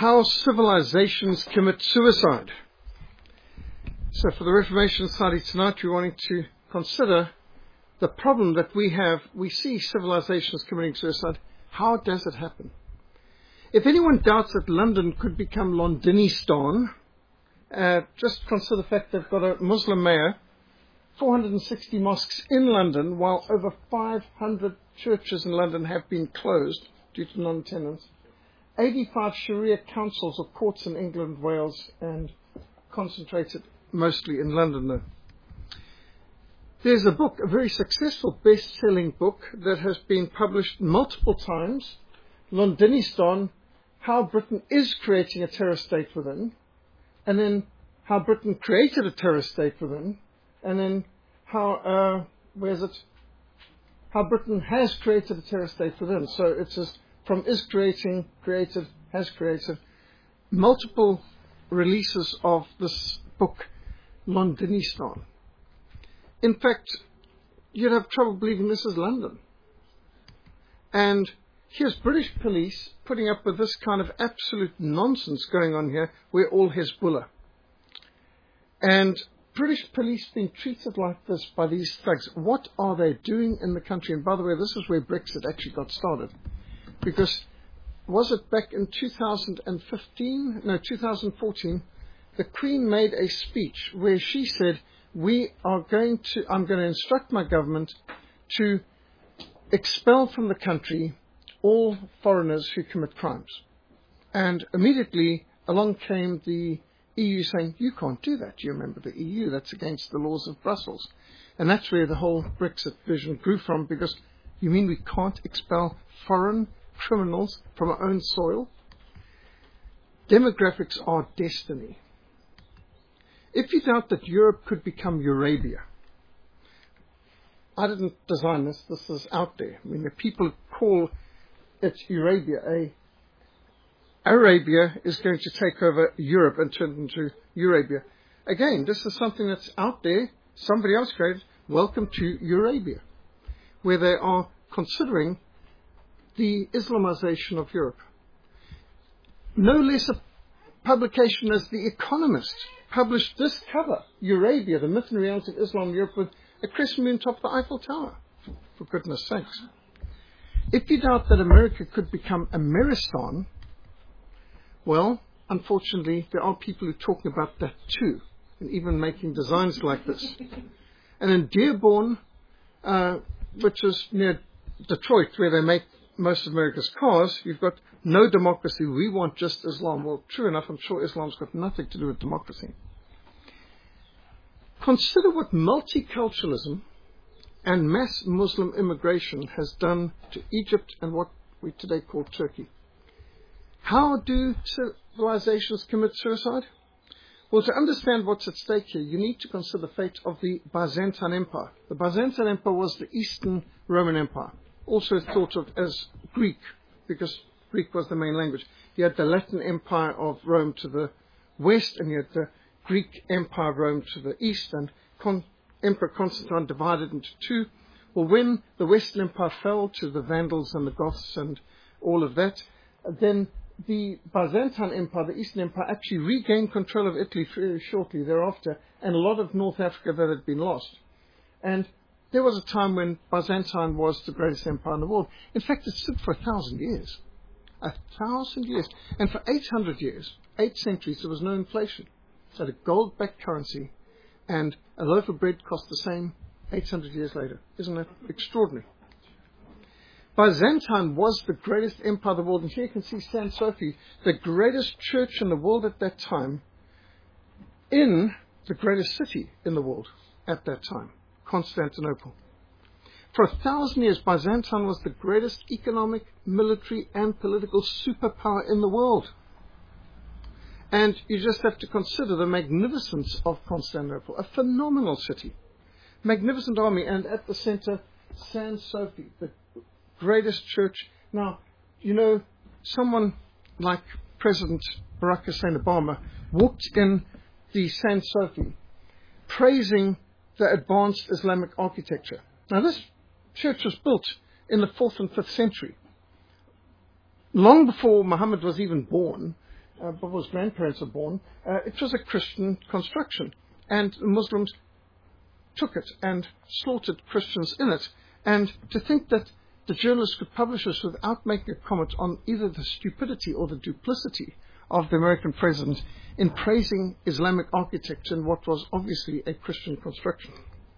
How civilizations commit suicide. So for the Reformation Society tonight, we're wanting to consider the problem that we have. We see civilizations committing suicide. How does it happen? If anyone doubts that London could become Londinistan, just consider the fact they've got a Muslim mayor, 460 mosques in London, while over 500 churches in London have been closed due to non-attendance. 85 Sharia councils or courts in England, Wales, and concentrated mostly in London, though. There's a book, a very successful best-selling book that has been published multiple times, Londinistan, How Britain is Creating a Terror State Within, and then How Britain Created a Terror State Within, and then How Britain Has Created a Terror State Within. So it says, from is creating, created, has created, multiple releases of this book, Londinistan. In fact, you'd have trouble believing this is London. And here's British police putting up with this kind of absolute nonsense going on here. We're all Hezbollah. And British police being treated like this by these thugs. What are they doing in the country? And by the way, this is where Brexit actually got started. Because was it back in 2014, the Queen made a speech where she said, I'm going to instruct my government to expel from the country all foreigners who commit crimes. And immediately along came the EU saying, you can't do that. You remember the EU, that's against the laws of Brussels. And that's where the whole Brexit vision grew from, because you mean we can't expel foreign criminals from our own soil? Demographics are destiny. If you doubt that Europe could become Eurabia, I didn't design this, this is out there. I mean, the people call it Eurabia. Arabia is going to take over Europe and turn it into Eurabia. Again, this is something that's out there, somebody else created. Welcome to Eurabia, where they are considering the Islamization of Europe. No less a publication as The Economist published this cover, Eurabia, the myth and reality of Islam in Europe, with a crescent moon top of the Eiffel Tower, for goodness sakes. If you doubt that America could become Ameristan, well, unfortunately, there are people who are talking about that too, and even making designs like this. And in Dearborn, which is near Detroit, where they make most of America's cars, you've got no democracy, we want just Islam. Well, true enough, I'm sure Islam's got nothing to do with democracy. Consider what multiculturalism and mass Muslim immigration has done to Egypt and what we today call Turkey. How do civilizations commit suicide? Well, to understand what's at stake here, you need to consider the fate of the Byzantine Empire. The Byzantine Empire was the Eastern Roman Empire, also thought of as Greek, because Greek was the main language. You had the Latin Empire of Rome to the west, and you had the Greek Empire of Rome to the east, and Emperor Constantine divided into two. Well, when the Western Empire fell to the Vandals and the Goths and all of that, then the Byzantine Empire, the Eastern Empire, actually regained control of Italy very shortly thereafter, and a lot of North Africa that had been lost. And there was a time when Byzantine was the greatest empire in the world. In fact, it stood for 1,000 years. 1,000 years. And for 800 years, 8 centuries, there was no inflation. It had a gold-backed currency, and a loaf of bread cost the same 800 years later. Isn't that extraordinary? Byzantine was the greatest empire of the world. And here you can see San Sophie, the greatest church in the world at that time, in the greatest city in the world at that time, Constantinople. For 1,000 years, Byzantine was the greatest economic, military, and political superpower in the world. And you just have to consider the magnificence of Constantinople, a phenomenal city, magnificent army, and at the center, San Sophie, the greatest church. Now, you know, someone like President Barack Hussein Obama walked in the San Sophie praising the advanced Islamic architecture. Now, this church was built in the 4th and 5th century, long before Muhammad was even born. Baba's grandparents were born, it was a Christian construction. And the Muslims took it and slaughtered Christians in it. And to think that the journalists could publish this without making a comment on either the stupidity or the duplicity of the American president in praising Islamic architecture in what was obviously a Christian construction.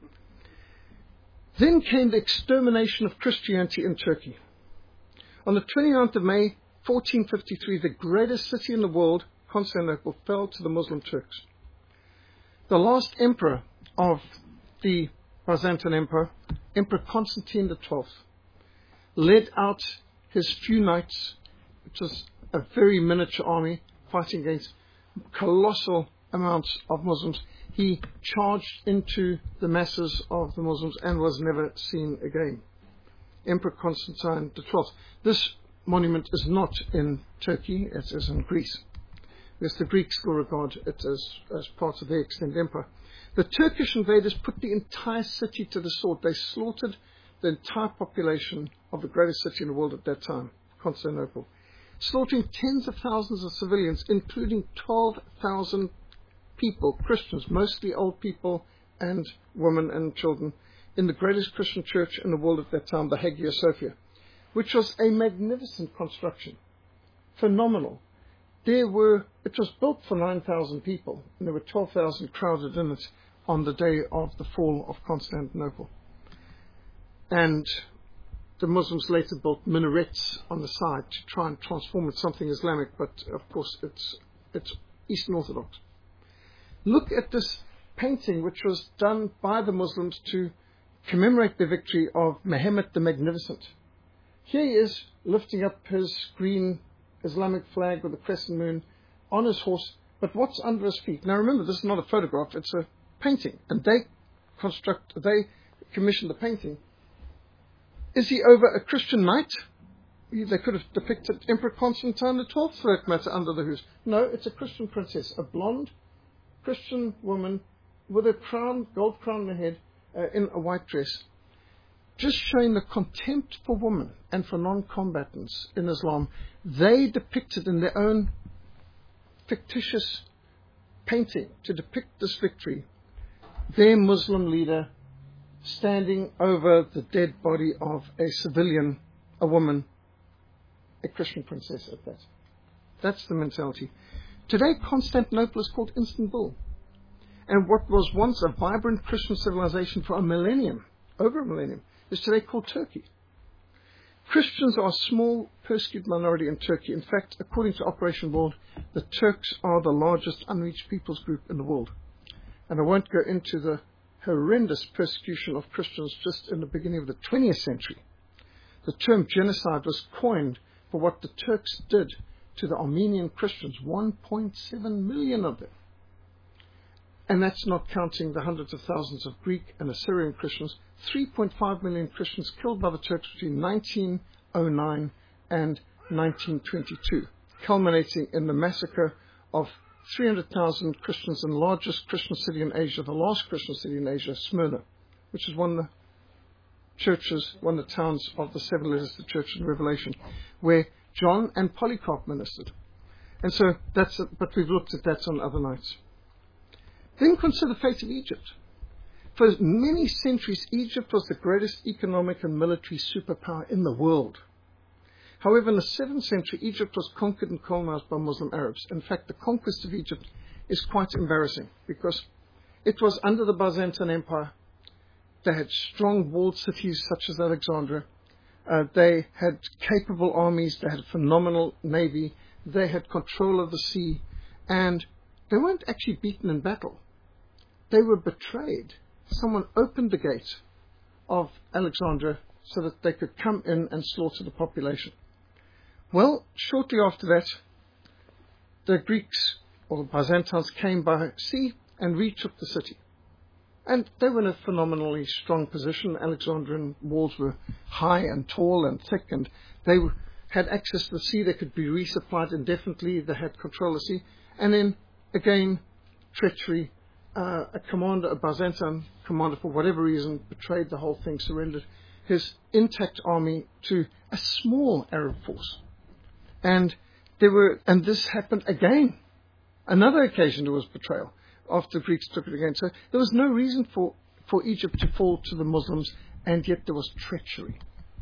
Then came the extermination of Christianity in Turkey. On the 29th of May, 1453, the greatest city in the world, Constantinople, fell to the Muslim Turks. The last emperor of the Byzantine Empire, Emperor Constantine XII, led out his few knights, which was a very miniature army, fighting against colossal amounts of Muslims. He charged into the masses of the Muslims and was never seen again. Emperor Constantine XII. This monument is not in Turkey, it is in Greece, because the Greeks still regard it as part of their extended empire. The Turkish invaders put the entire city to the sword. They slaughtered the entire population of the greatest city in the world at that time, Constantinople, slaughtering tens of thousands of civilians, including 12,000 people, Christians, mostly old people and women and children, in the greatest Christian church in the world at that time, the Hagia Sophia, which was a magnificent construction, phenomenal. It was built for 9,000 people, and there were 12,000 crowded in it on the day of the fall of Constantinople. And the Muslims later built minarets on the side to try and transform it something Islamic, but of course it's Eastern Orthodox. Look at this painting which was done by the Muslims to commemorate the victory of Muhammad the Magnificent. Here he is lifting up his green Islamic flag with a crescent moon on his horse, but what's under his feet? Now remember, this is not a photograph, it's a painting, and they commissioned the painting. Is he over a Christian knight? They could have depicted Emperor Constantine XII, for that matter, under the hooves. No, it's a Christian princess, a blonde Christian woman with a crown, gold crown on her head, in a white dress, just showing the contempt for women and for non-combatants in Islam. They depicted in their own fictitious painting to depict this victory, their Muslim leader standing over the dead body of a civilian, a woman, a Christian princess at that. That's the mentality. Today, Constantinople is called Istanbul. And what was once a vibrant Christian civilization for a millennium, over a millennium, is today called Turkey. Christians are a small, persecuted minority in Turkey. In fact, according to Operation World, the Turks are the largest unreached peoples group in the world. And I won't go into the horrendous persecution of Christians just in the beginning of the 20th century. The term genocide was coined for what the Turks did to the Armenian Christians, 1.7 million of them. And that's not counting the hundreds of thousands of Greek and Assyrian Christians, 3.5 million Christians killed by the Turks between 1909 and 1922, culminating in the massacre of 300,000 Christians in the largest Christian city in Asia, the last Christian city in Asia, Smyrna, which is one of the churches, one of the towns of the 7 letters to the church in Revelation, where John and Polycarp ministered. And so but we've looked at that on other nights. Then consider the fate of Egypt. For many centuries, Egypt was the greatest economic and military superpower in the world. However, in the 7th century, Egypt was conquered and colonized by Muslim Arabs. In fact, the conquest of Egypt is quite embarrassing because it was under the Byzantine Empire. They had strong walled cities such as Alexandria. They had capable armies. They had a phenomenal navy. They had control of the sea. And they weren't actually beaten in battle. They were betrayed. Someone opened the gate of Alexandria so that they could come in and slaughter the population. Well, shortly after that, the Greeks or the Byzantines came by sea and retook the city. And they were in a phenomenally strong position. Alexandrian walls were high and tall and thick, and they had access to the sea. They could be resupplied indefinitely. They had control of the sea. And then, again, treachery. A Byzantine commander, for whatever reason, betrayed the whole thing, surrendered his intact army to a small Arab force. And and this happened again. Another occasion there was betrayal after the Greeks took it again. So there was no reason for Egypt to fall to the Muslims, and yet there was treachery.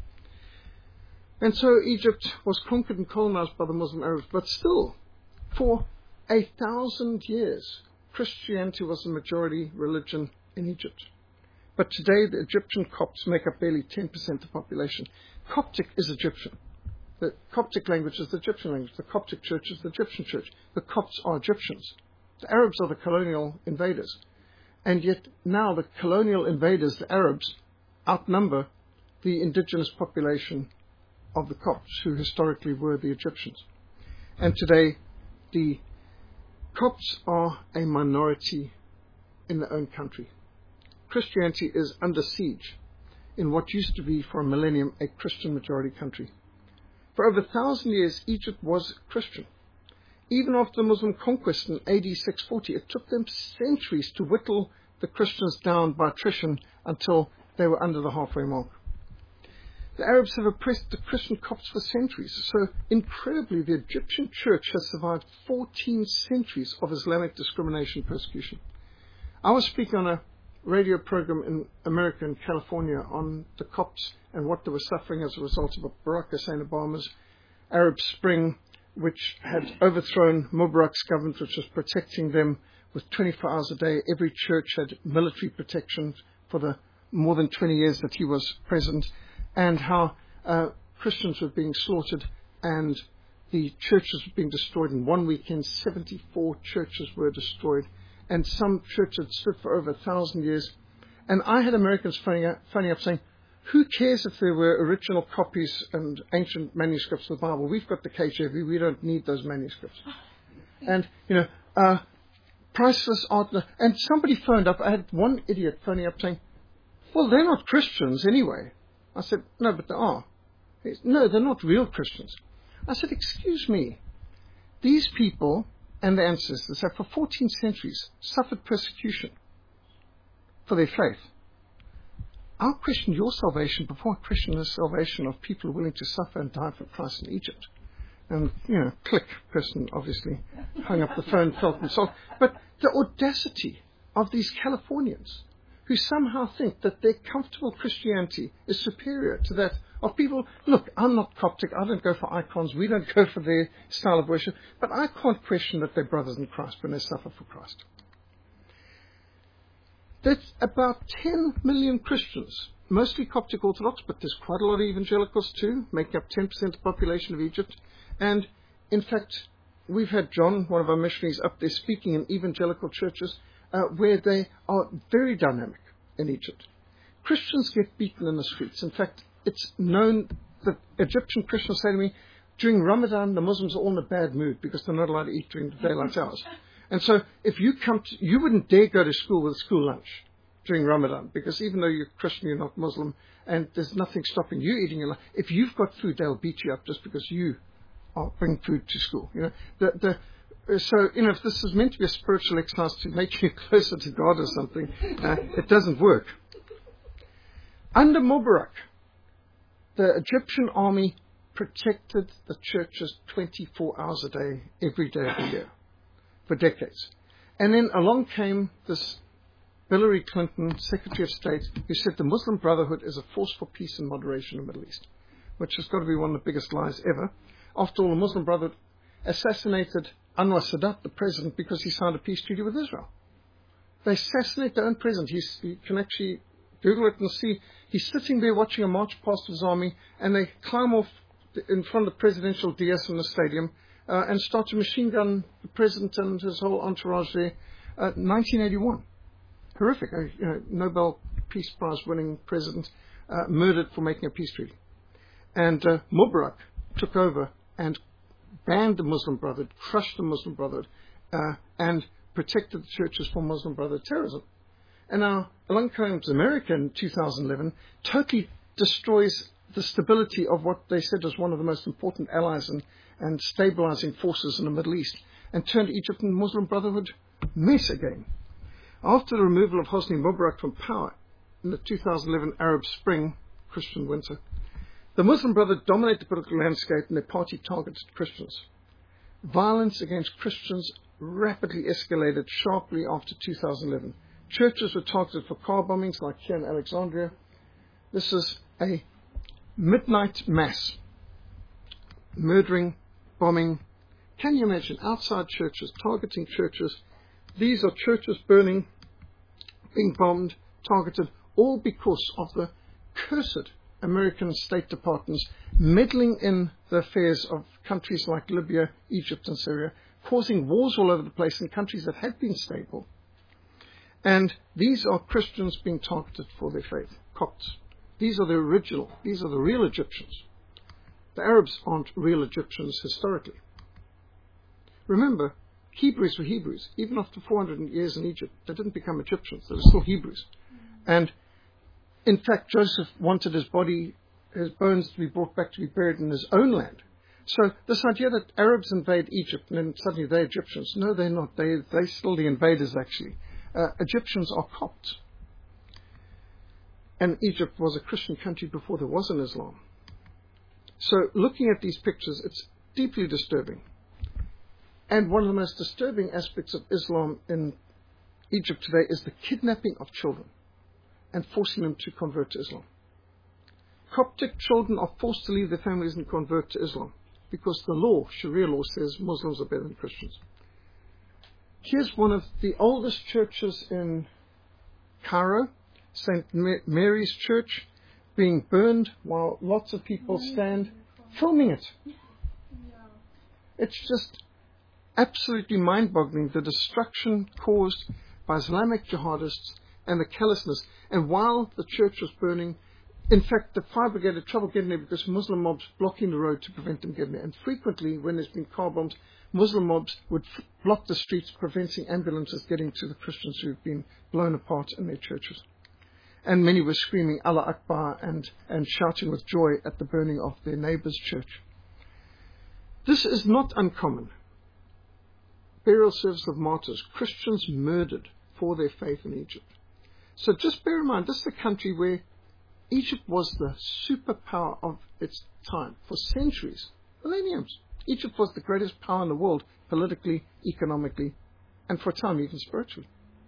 And so Egypt was conquered and colonized by the Muslim Arabs, but still, for 1,000 years, Christianity was the majority religion in Egypt. But today, the Egyptian Copts make up barely 10% of the population. Coptic is Egyptian. The Coptic language is the Egyptian language. The Coptic church is the Egyptian church. The Copts are Egyptians. The Arabs are the colonial invaders. And yet now the colonial invaders, the Arabs, outnumber the indigenous population of the Copts, who historically were the Egyptians. And today, the Copts are a minority in their own country. Christianity is under siege in what used to be for a millennium a Christian majority country. For over 1,000 years, Egypt was Christian. Even after the Muslim conquest in AD 640, it took them centuries to whittle the Christians down by attrition until they were under the halfway mark. The Arabs have oppressed the Christian Copts for centuries. So, incredibly, the Egyptian church has survived 14 centuries of Islamic discrimination and persecution. I was speaking on a radio program in America, in California, on the Copts and what they were suffering as a result of Barack Hussein Obama's Arab Spring, which had overthrown Mubarak's government, which was protecting them with 24 hours a day. Every church had military protection for the more than 20 years that he was president, and how Christians were being slaughtered and the churches were being destroyed. In one weekend, 74 churches were destroyed, and some churches stood for over 1,000 years. And I had Americans phoning up saying, who cares if there were original copies and ancient manuscripts of the Bible? We've got the KJV. We don't need those manuscripts. And, priceless art. And somebody phoned up. I had one idiot phoning up saying, well, they're not Christians anyway. I said, no, but they are. He said, no, they're not real Christians. I said, excuse me. These people and their ancestors have for 14 centuries suffered persecution for their faith. I'll question your salvation before I question the salvation of people willing to suffer and die for Christ in Egypt. And, click, person obviously hung up the phone, felt insulted. But the audacity of these Californians who somehow think that their comfortable Christianity is superior to that of people. Look, I'm not Coptic. I don't go for icons. We don't go for their style of worship. But I can't question that they're brothers in Christ when they suffer for Christ. That's about 10 million Christians, mostly Coptic Orthodox, but there's quite a lot of evangelicals too, making up 10% of the population of Egypt. And in fact, we've had John, one of our missionaries, up there speaking in evangelical churches where they are very dynamic in Egypt. Christians get beaten in the streets. In fact, it's known that Egyptian Christians say to me, during Ramadan, the Muslims are all in a bad mood because they're not allowed to eat during the daylight hours. And so if you you wouldn't dare go to school with a school lunch during Ramadan, because even though you're Christian, you're not Muslim, and there's nothing stopping you eating your lunch. If you've got food, they'll beat you up just because you are bringing food to school. So, if this is meant to be a spiritual exercise to make you closer to God or something, it doesn't work. Under Mubarak, the Egyptian army protected the churches 24 hours a day, every day of the year, for decades. And then along came this Hillary Clinton, Secretary of State, who said the Muslim Brotherhood is a force for peace and moderation in the Middle East, which has got to be one of the biggest lies ever. After all, the Muslim Brotherhood assassinated Anwar Sadat, the president, because he signed a peace treaty with Israel. They assassinate their own president. You can actually Google it and see. He's sitting there watching a march past his army, and they climb off in front of the presidential dais in the stadium and start to machine gun the president and his whole entourage there. 1981. Horrific. Nobel Peace Prize winning president murdered for making a peace treaty. And Mubarak took over and banned the Muslim Brotherhood, crushed the Muslim Brotherhood, and protected the churches from Muslim Brotherhood terrorism. And now, along comes America in 2011, totally destroys the stability of what they said was one of the most important allies and stabilizing forces in the Middle East, and turned Egypt and Muslim Brotherhood mess again. After the removal of Hosni Mubarak from power in the 2011 Arab Spring, Christian winter, the Muslim Brotherhood dominated the political landscape and their party targeted Christians. Violence against Christians rapidly escalated sharply after 2011. Churches were targeted for car bombings like here in Alexandria. This is a midnight mass, murdering, bombing. Can you imagine outside churches, targeting churches? These are churches burning, being bombed, targeted, all because of the cursed American State Departments meddling in the affairs of countries like Libya, Egypt and Syria, causing wars all over the place in countries that had been stable. And these are Christians being targeted for their faith, Copts. These are the original, these are the real Egyptians. The Arabs aren't real Egyptians historically. Remember, Hebrews were Hebrews. Even after 400 years in Egypt, they didn't become Egyptians. They were still Hebrews. And in fact, Joseph wanted his body, his bones to be brought back to be buried in his own land. So this idea that Arabs invade Egypt and then suddenly they're Egyptians, no, they're not. They're still the invaders, actually. Egyptians are Copts. And Egypt was a Christian country before there was an Islam. So looking at these pictures, it's deeply disturbing. And one of the most disturbing aspects of Islam in Egypt today is the kidnapping of children and forcing them to convert to Islam. Coptic children are forced to leave their families and convert to Islam because the law, Sharia law, says Muslims are better than Christians. Here's one of the oldest churches in Cairo, St. Mary's Church, being burned while lots of people stand filming it. It's just absolutely mind-boggling, the destruction caused by Islamic jihadists and the callousness. And while the church was burning, in fact, the fire brigade had trouble getting there because Muslim mobs blocking the road to prevent them getting there. And frequently, when there's been car bombs, Muslim mobs would block the streets, preventing ambulances getting to the Christians who've been blown apart in their churches. And many were screaming Allah Akbar and shouting with joy at the burning of their neighbor's church. This is not uncommon. Burial service of martyrs, Christians murdered for their faith in Egypt. So just bear in mind, this is a country where Egypt was the superpower of its time for centuries, millenniums. Egypt was the greatest power in the world, politically, economically, and for a time even spiritually.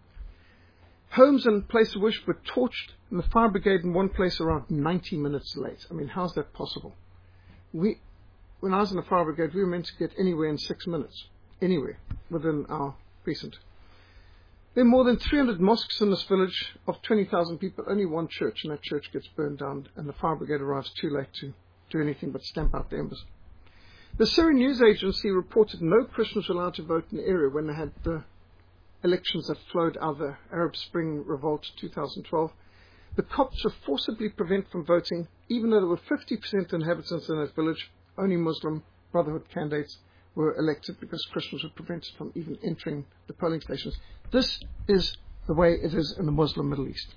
Homes and places of worship were torched, and the fire brigade in one place arrived 90 minutes late. I mean, how's that possible? When I was in the fire brigade, we were meant to get anywhere in 6 minutes, anywhere within our precinct. There are more than 300 mosques in this village of 20,000 people, only one church, and that church gets burned down, and the fire brigade arrives too late to do anything but stamp out the embers. The Syrian news agency reported no Christians were allowed to vote in the area when they had the elections that flowed out of the Arab Spring Revolt 2012. The Copts were forcibly prevented from voting, even though there were 50% of inhabitants in that village. Only Muslim Brotherhood candidates were elected because Christians were prevented from even entering the polling stations. This is the way it is in the Muslim Middle East.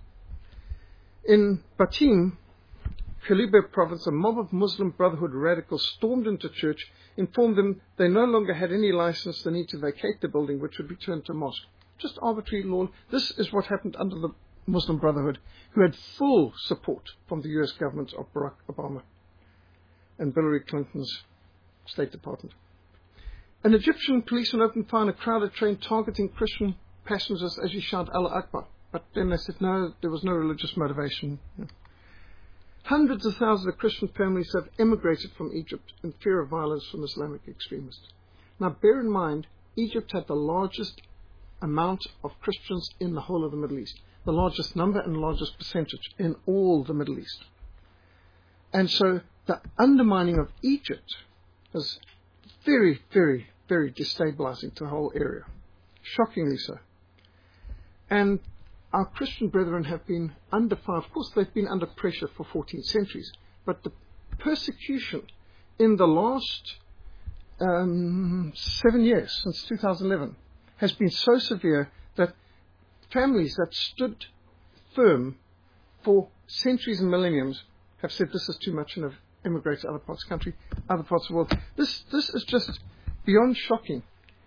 In Batim, Kalibeh province, a mob of Muslim Brotherhood radicals stormed into church, informed them they no longer had any license, they need to vacate the building, which would be turned to mosque. Just arbitrary law. This is what happened under the Muslim Brotherhood, who had full support from the US government of Barack Obama and Hillary Clinton's State Department. An Egyptian policeman opened fire on a crowded train targeting Christian passengers as he shouted Allah Akbar. But then they said no, there was no religious motivation. Hundreds of thousands of Christian families have emigrated from Egypt in fear of violence from Islamic extremists. Now bear in mind, Egypt had the largest amount of Christians in the whole of the Middle East. The largest number and largest percentage in all the Middle East. And so the undermining of Egypt was very, very, very destabilizing to the whole area. Shockingly so. And our Christian brethren have been under fire. Of course, they've been under pressure for 14 centuries. But the persecution in the last 7 years, since 2011, has been so severe that families that stood firm for centuries and millenniums have said this is too much and have emigrated to other parts of the country, other parts of the world. This is just beyond shocking.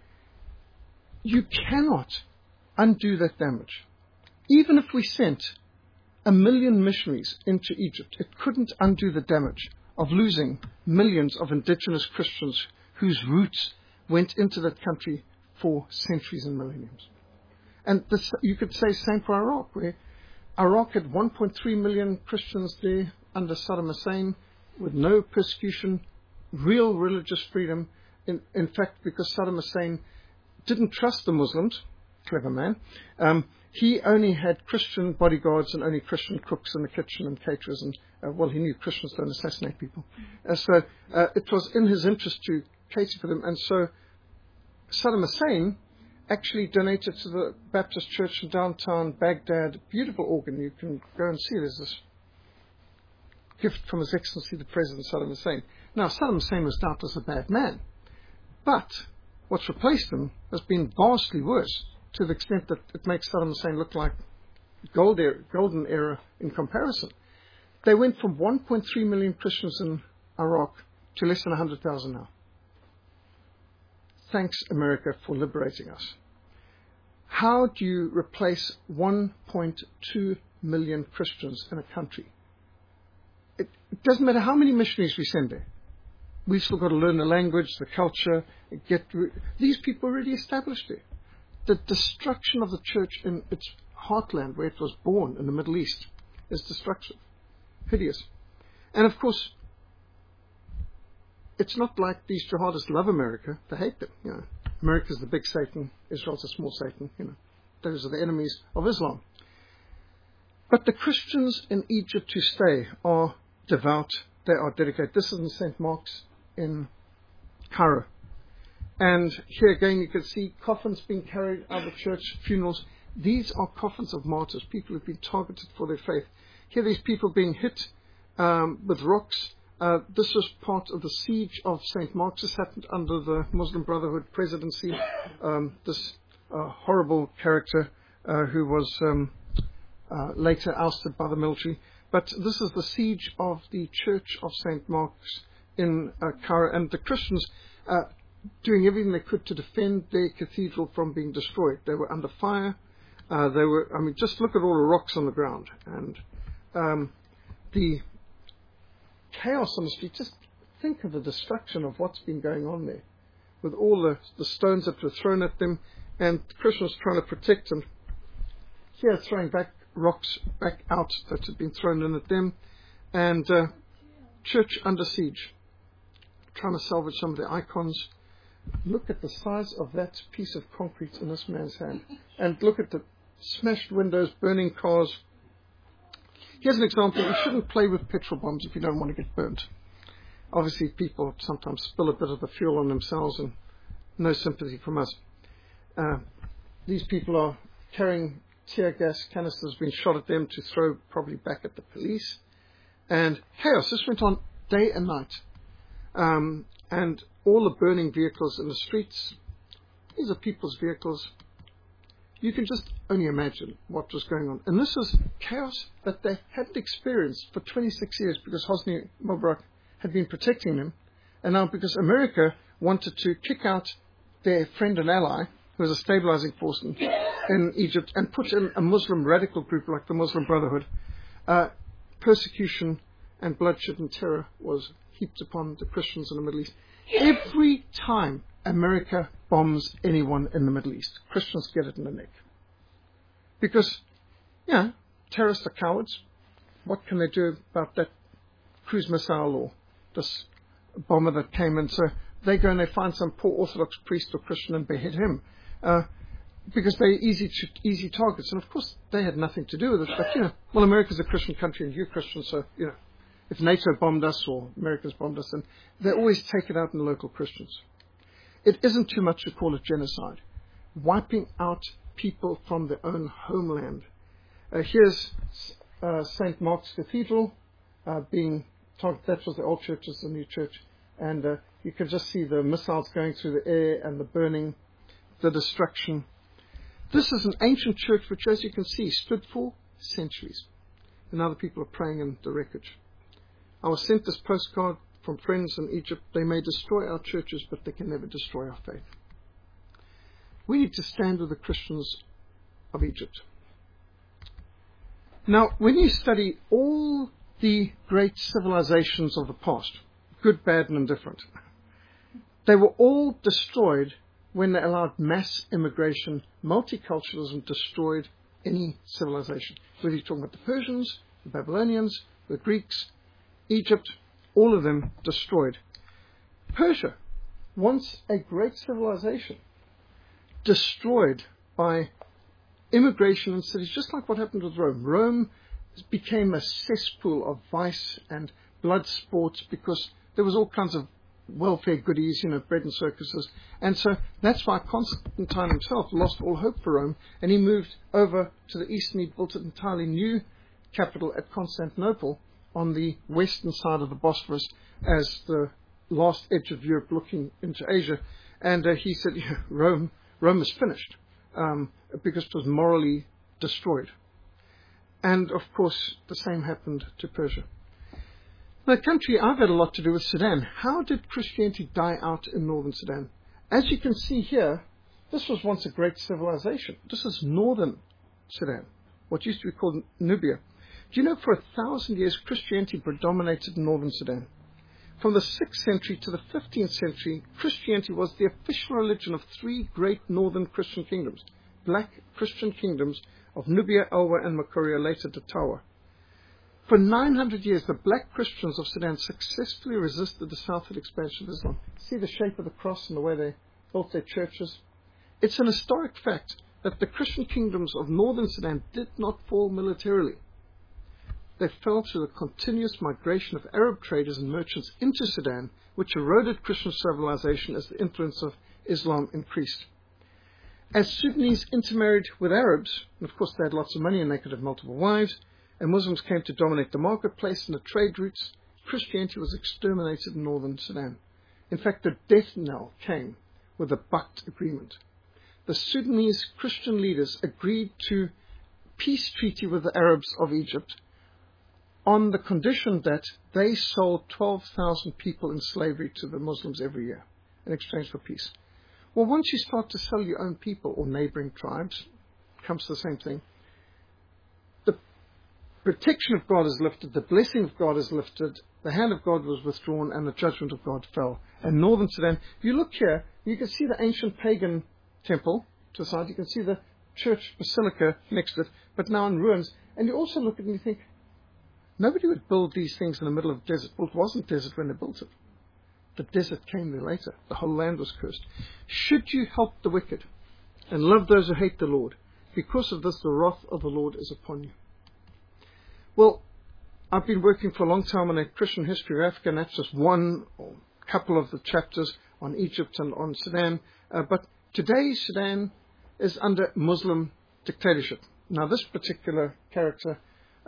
You cannot undo that damage. Even if we sent 1 million missionaries into Egypt, it couldn't undo the damage of losing millions of indigenous Christians whose roots went into that country for centuries and millenniums. And this, you could say same for Iraq, where Iraq had 1.3 million Christians there under Saddam Hussein with no persecution, real religious freedom. In fact, because Saddam Hussein didn't trust the Muslims, clever man, he only had Christian bodyguards and only Christian cooks in the kitchen and caterers, and he knew Christians don't assassinate people. So it was in his interest to cater for them, and so Saddam Hussein actually donated to the Baptist church in downtown Baghdad, beautiful organ. You can go and see. There's this gift from His Excellency the President Saddam Hussein. Now, Saddam Hussein was doubtless a bad man, but what's replaced him has been vastly worse, to the extent that it makes Saddam Hussein look like golden era in comparison. They went from 1.3 million Christians in Iraq to less than 100,000 now. Thanks, America, for liberating us. How do you replace 1.2 million Christians in a country? It doesn't matter how many missionaries we send there. We've still got to learn the language, the culture, these people are already established there. The destruction of the church in its heartland, where it was born in the Middle East, is destructive, hideous. And of course, it's not like these jihadists love America. They hate them. You know, America's the big Satan. Israel's a small Satan. You know, those are the enemies of Islam. But the Christians in Egypt who stay are devout. They are dedicated. This is in St. Mark's in Cairo. And here again, you can see coffins being carried out of the church, funerals. These are coffins of martyrs, people who've been targeted for their faith. Here, these people being hit with rocks. This was part of the siege of St. Mark's. This happened under the Muslim Brotherhood presidency. This horrible character who was later ousted by the military. But this is the siege of the Church of St. Mark's in Cairo. And the Christians doing everything they could to defend their cathedral from being destroyed. They were under fire. Just look at all the rocks on the ground. And the chaos on the street. Just think of the destruction of what's been going on there, with all the stones that were thrown at them, and the Christians trying to protect them. Here, throwing back rocks back out that had been thrown in at them, and church under siege, trying to salvage some of the icons. Look at the size of that piece of concrete in this man's hand, and look at the smashed windows, burning cars. Here's an example. You shouldn't play with petrol bombs if you don't want to get burnt. Obviously, people sometimes spill a bit of the fuel on themselves, and no sympathy from us. These people are carrying tear gas canisters being shot at them to throw probably back at the police. And chaos. This went on day and night. And all the burning vehicles in the streets, these are people's vehicles. You can just only imagine what was going on. And this is chaos that they hadn't experienced for 26 years because Hosni Mubarak had been protecting them. And now because America wanted to kick out their friend and ally, who was a stabilizing force in Egypt, and put in a Muslim radical group like the Muslim Brotherhood, persecution and bloodshed and terror was heaped upon the Christians in the Middle East. Every time America bombs anyone in the Middle East, Christians get it in the neck. Because, terrorists are cowards. What can they do about that cruise missile or this bomber that came in? So they go and they find some poor Orthodox priest or Christian and behead him. Because they're easy targets. And of course, they had nothing to do with it. But, America's a Christian country and you're Christian, so, if NATO bombed us or America's bombed us, then they always take it out on the local Christians. It isn't too much to call it genocide. Wiping out people from their own homeland. Here's St. Mark's Cathedral being targeted. That was the old church, it's the new church. And you can just see the missiles going through the air and the burning, the destruction. This is an ancient church which, as you can see, stood for centuries. And now the people are praying in the wreckage. I was sent this postcard from friends in Egypt. They may destroy our churches, but they can never destroy our faith. We need to stand with the Christians of Egypt. Now, when you study all the great civilizations of the past, good, bad, and indifferent, They were all destroyed when they allowed mass immigration. Multiculturalism destroyed any civilization. Whether you're talking about the Persians, the Babylonians, the Greeks, Egypt, all of them destroyed. Persia, once a great civilization, destroyed by immigration in cities, just like what happened with Rome. Rome became a cesspool of vice and blood sports because there was all kinds of welfare goodies, bread and circuses. And so that's why Constantine himself lost all hope for Rome, and he moved over to the east and he built an entirely new capital at Constantinople on the western side of the Bosphorus as the last edge of Europe looking into Asia. And he said, Rome is finished because it was morally destroyed. And of course, the same happened to Persia. The country I've had a lot to do with Sudan. How did Christianity die out in northern Sudan? As you can see here, this was once a great civilization. This is northern Sudan, what used to be called Nubia. Do you know for 1,000 years Christianity predominated in northern Sudan? From the 6th century to the 15th century, Christianity was the official religion of 3 great northern Christian kingdoms, black Christian kingdoms of Nubia, Elwa, and Makuria, later Datawa. For 900 years, the black Christians of Sudan successfully resisted the southward expansion of Islam. See the shape of the cross and the way they built their churches? It's an historic fact that the Christian kingdoms of northern Sudan did not fall militarily. They fell through the continuous migration of Arab traders and merchants into Sudan, which eroded Christian civilization as the influence of Islam increased. As Sudanese intermarried with Arabs, and of course they had lots of money and they could have multiple wives, and Muslims came to dominate the marketplace and the trade routes, Christianity was exterminated in northern Sudan. In fact, the death knell came with the Bakht Agreement. The Sudanese Christian leaders agreed to peace treaty with the Arabs of Egypt on the condition that they sold 12,000 people in slavery to the Muslims every year in exchange for peace. Well, once you start to sell your own people or neighboring tribes, it comes to the same thing. The protection of God is lifted, the blessing of God is lifted, the hand of God was withdrawn, and the judgment of God fell. And northern Sudan, if you look here, you can see the ancient pagan temple to the side, you can see the church basilica next to it, but now in ruins. And you also look at it and you think, nobody would build these things in the middle of the desert. Well, it wasn't desert when they built it. The desert came there later. The whole land was cursed. Should you help the wicked and love those who hate the Lord, because of this the wrath of the Lord is upon you. Well, I've been working for a long time on a Christian history of Africa, and that's just one or couple of the chapters on Egypt and on Sudan. But today Sudan is under Muslim dictatorship. Now this particular character,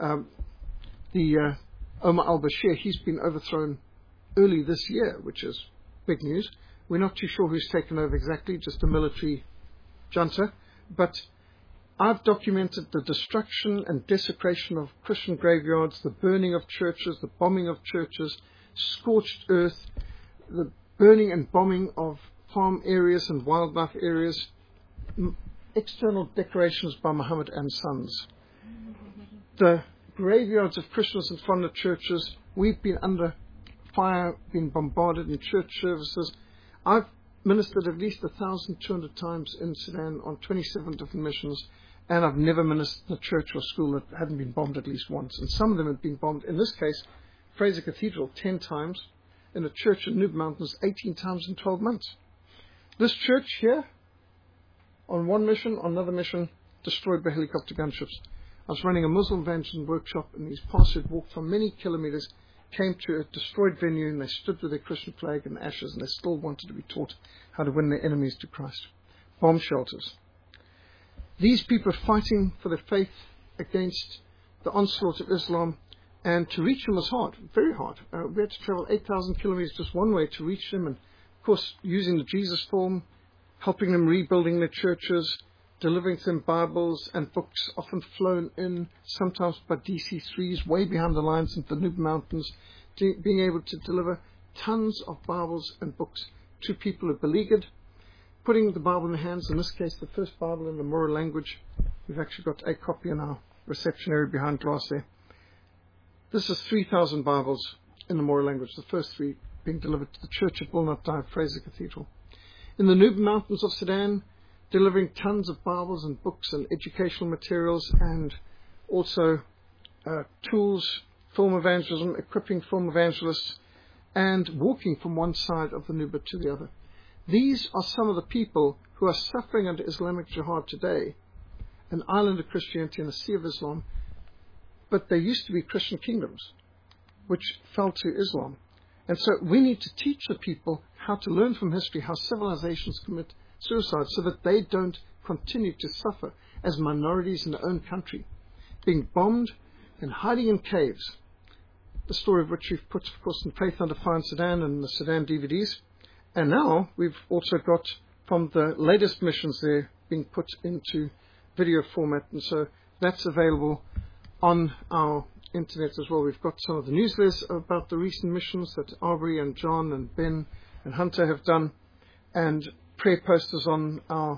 the Omar al-Bashir, he's been overthrown early this year, which is big news. We're not too sure who's taken over exactly, just a military junta. But I've documented the destruction and desecration of Christian graveyards, the burning of churches, the bombing of churches, scorched earth, the burning and bombing of farm areas and wildlife areas, external decorations by Muhammad and Sons. The graveyards of Christians in front of churches, we've been under fire, been bombarded in church services. I've ministered at least 1,200 times in Sudan on 27 different missions, and I've never ministered in a church or school that hadn't been bombed at least once. And some of them had been bombed. In this case, Fraser Cathedral 10 times, in a church in Nub Mountains 18 times in 12 months. This church here, on one mission, on another mission, destroyed by helicopter gunships. I was running a Muslim evangelism workshop, and these pastors had walked for many kilometers, came to a destroyed venue, and they stood with their Christian flag and ashes, and they still wanted to be taught how to win their enemies to Christ. Bomb shelters. These people are fighting for their faith against the onslaught of Islam, and to reach them was hard, very hard. We had to travel 8,000 kilometers just one way to reach them, and of course using the Jesus form, helping them rebuilding their churches, delivering to them Bibles and books, often flown in, sometimes by DC-3s, way behind the lines in the Nub Mountains, being able to deliver tons of Bibles and books to people who are beleaguered, putting the Bible in their hands, in this case the first Bible in the Moro language. We've actually got a copy in our reception area behind glass there. This is 3,000 Bibles in the Moro language, the first 3 being delivered to the church at Will Not Die, Fraser Cathedral. In the Nuba Mountains of Sudan, delivering tons of Bibles and books and educational materials, and also tools, film evangelism, equipping film evangelists, and walking from one side of the Nuba to the other. These are some of the people who are suffering under Islamic Jihad today, an island of Christianity in the Sea of Islam, but there used to be Christian kingdoms which fell to Islam. And so we need to teach the people how to learn from history how civilizations commit suicide so that they don't continue to suffer as minorities in their own country, being bombed and hiding in caves. The story of which we've put, of course, in Faith Under Fire in Sudan and the Sudan DVDs. And now we've also got from the latest missions there being put into video format. And so that's available on our internet as well. We've got some of the newsletters about the recent missions that Aubrey and John and Ben and Hunter have done, and prayer posters on our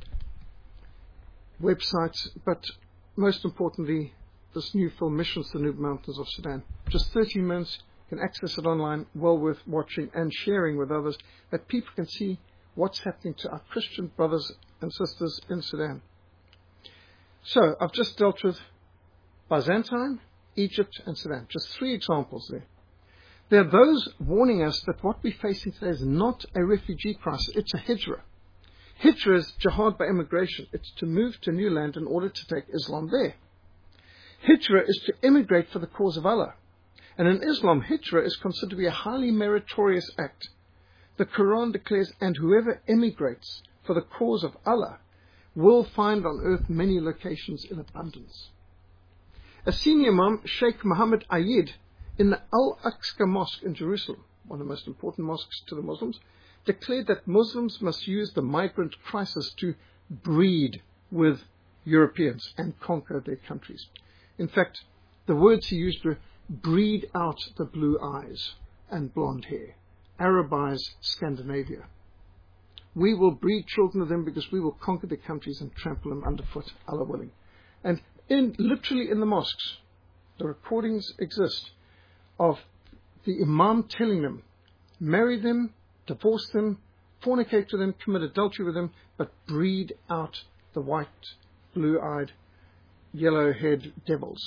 website. But most importantly, this new film, Missions to the Nuba Mountains of Sudan. Just 13 minutes, you can access it online, well worth watching and sharing with others, that people can see what's happening to our Christian brothers and sisters in Sudan. So, I've just dealt with Byzantine, Egypt, and Sudan. Just 3 examples there. There are those warning us that what we're facing today is not a refugee crisis, it's a hijrah. Hijrah is jihad by immigration. It's to move to new land in order to take Islam there. Hijrah is to immigrate for the cause of Allah. And in Islam, hijrah is considered to be a highly meritorious act. The Quran declares, and whoever immigrates for the cause of Allah will find on earth many locations in abundance. A senior Imam, Sheikh Muhammad Ayed, in the Al-Aqsa Mosque in Jerusalem, one of the most important mosques to the Muslims, declared that Muslims must use the migrant crisis to breed with Europeans and conquer their countries. In fact, the words he used were breed out the blue eyes and blonde hair, Arabize Scandinavia. We will breed children of them because we will conquer their countries and trample them underfoot, Allah willing. And literally in the mosques, the recordings exist of the Imam telling them, marry them, divorce them, fornicate with them, commit adultery with them, but breed out the white, blue-eyed, yellow-haired devils.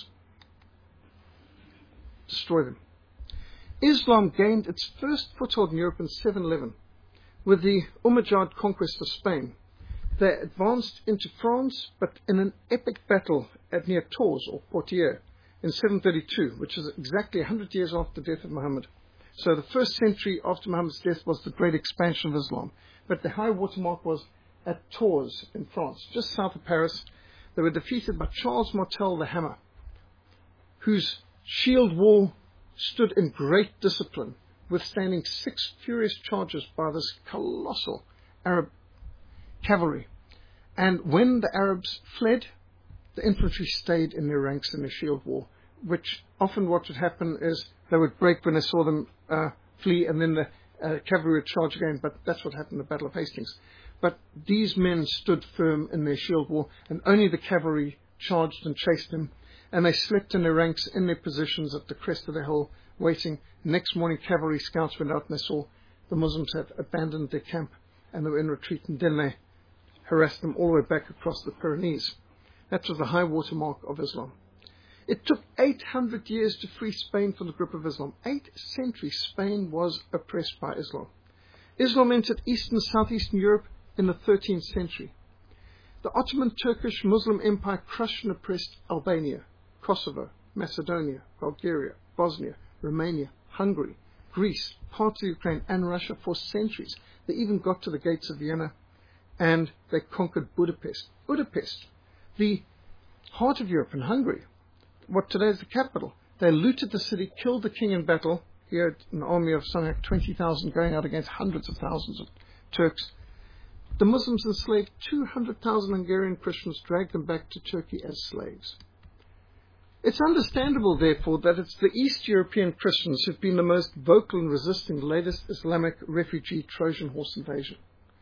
Destroy them. Islam gained its first foothold in Europe in 711 with the Umayyad conquest of Spain. They advanced into France, but in an epic battle at near Tours or Poitiers in 732, which is exactly 100 years after the death of Muhammad. So the first century after Muhammad's death was the great expansion of Islam. But the high watermark was at Tours in France, just south of Paris. They were defeated by Charles Martel the Hammer, whose shield wall stood in great discipline, withstanding 6 furious charges by this colossal Arab cavalry. And when the Arabs fled, the infantry stayed in their ranks in their shield wall, which often what would happen is they would break when they saw them flee, and then the cavalry would charge again. But that's what happened in the Battle of Hastings. But these men stood firm in their shield wall, and only the cavalry charged and chased them. And they slept in their ranks, in their positions at the crest of the hill, waiting. Next morning, cavalry scouts went out and they saw the Muslims had abandoned their camp and they were in retreat. And then they harassed them all the way back across the Pyrenees. That was the high water mark of Islam. It took 800 years to free Spain from the grip of Islam. 8 centuries Spain was oppressed by Islam. Islam entered Eastern and Southeastern Europe in the 13th century. The Ottoman Turkish Muslim Empire crushed and oppressed Albania, Kosovo, Macedonia, Bulgaria, Bosnia, Romania, Hungary, Greece, parts of Ukraine and Russia for centuries. They even got to the gates of Vienna and they conquered Budapest. Budapest, the heart of Europe and Hungary, what today is the capital. They looted the city, killed the king in battle. He had an army of something like 20,000 going out against hundreds of thousands of Turks. The Muslims enslaved 200,000 Hungarian Christians, dragged them back to Turkey as slaves. It's understandable, therefore, that it's the East European Christians who've been the most vocal in resisting the latest Islamic refugee Trojan horse invasion.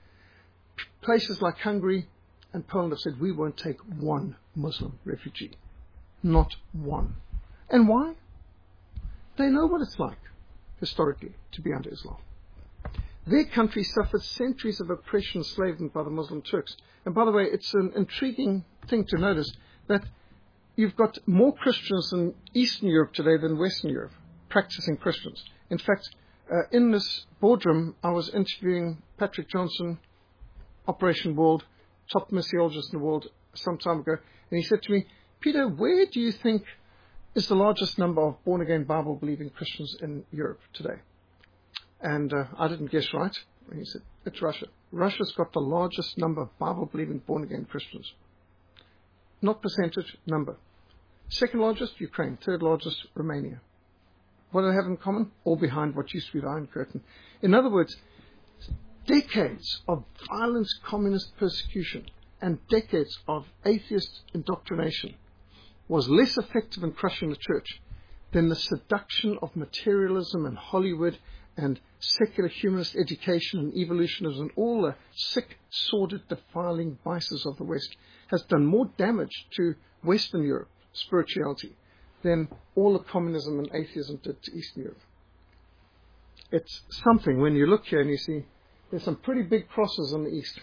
Places like Hungary and Poland have said, we won't take one Muslim refugee. Not one. And why? They know what it's like. historically, to be under Islam. Their country suffered centuries of oppression and enslavement by the Muslim Turks. And by the way, it's an intriguing thing to notice that you've got more Christians in Eastern Europe today than Western Europe, practicing Christians. In fact, in this boardroom, I was interviewing Patrick Johnson, Operation World, top missiologist in the world, some time ago, and he said to me, Peter, where do you think is the largest number of born-again Bible-believing Christians in Europe today? And I didn't guess right. And he said, it's Russia. Russia's got the largest number of Bible-believing born-again Christians. Not percentage, number. Second largest, Ukraine. Third largest, Romania. What do they have in common? All behind what used to be the Iron Curtain. In other words, decades of violent communist persecution and decades of atheist indoctrination was less effective in crushing the church than the seduction of materialism and Hollywood and secular humanist education and evolutionism and all the sick, sordid, defiling vices of the West has done more damage to Western Europe spirituality than all the communism and atheism did to Eastern Europe. It's something when you look here and you see there's some pretty big crosses in the East.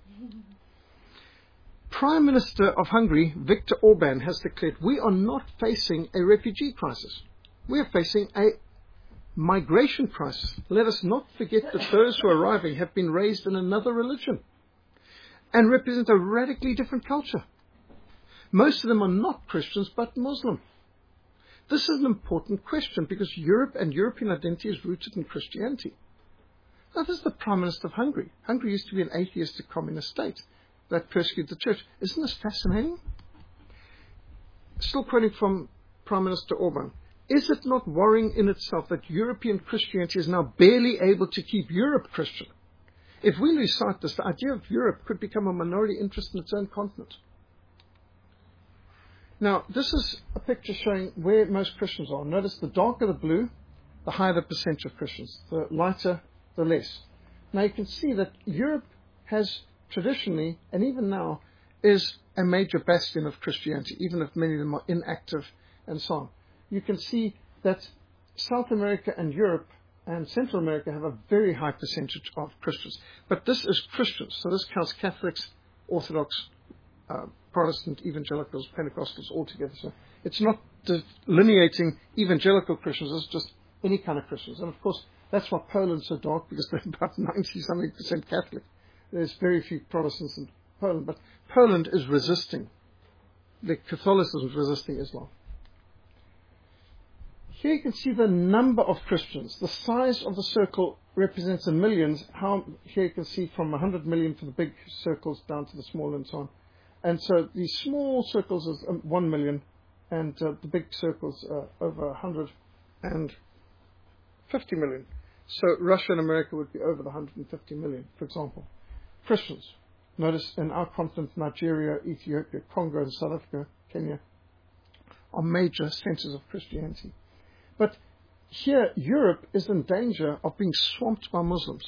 Prime Minister of Hungary, Viktor Orban, has declared we are not facing a refugee crisis. We are facing a migration crisis. Let us not forget that those who are arriving have been raised in another religion and represent a radically different culture. Most of them are not Christians but Muslim. This is an important question because Europe and European identity is rooted in Christianity. Now, this is the Prime Minister of Hungary. Hungary used to be an atheistic communist state that persecuted the church. Isn't this fascinating? Still quoting from Prime Minister Orban. Is it not worrying in itself that European Christianity is now barely able to keep Europe Christian? If we lose sight of this, the idea of Europe could become a minority interest in its own continent. Now, this is a picture showing where most Christians are. Notice the darker the blue, the higher the percentage of Christians. The lighter, the less. Now, you can see that Europe has traditionally, and even now, is a major bastion of Christianity, even if many of them are inactive and so on. You can see that South America and Europe and Central America have a very high percentage of Christians. But this is Christians, so this counts Catholics, Orthodox, Protestant, evangelicals, Pentecostals all together. So it's not delineating evangelical Christians, it's just any kind of Christians. And of course, that's why Poland's so dark, because they're about 90-something% Catholic. There's very few Protestants in Poland, but Poland is resisting. The Catholicism is resisting Islam. Here you can see the number of Christians. The size of the circle represents in millions. Here you can see from 100 million for the big circles down to the small and so on. And so the small circles is 1 million, and the big circles are over 150 million. So Russia and America would be over the 150 million, for example. Christians. Notice in our continent, Nigeria, Ethiopia, Congo, and South Africa, Kenya, are major centers of Christianity. But here, Europe is in danger of being swamped by Muslims.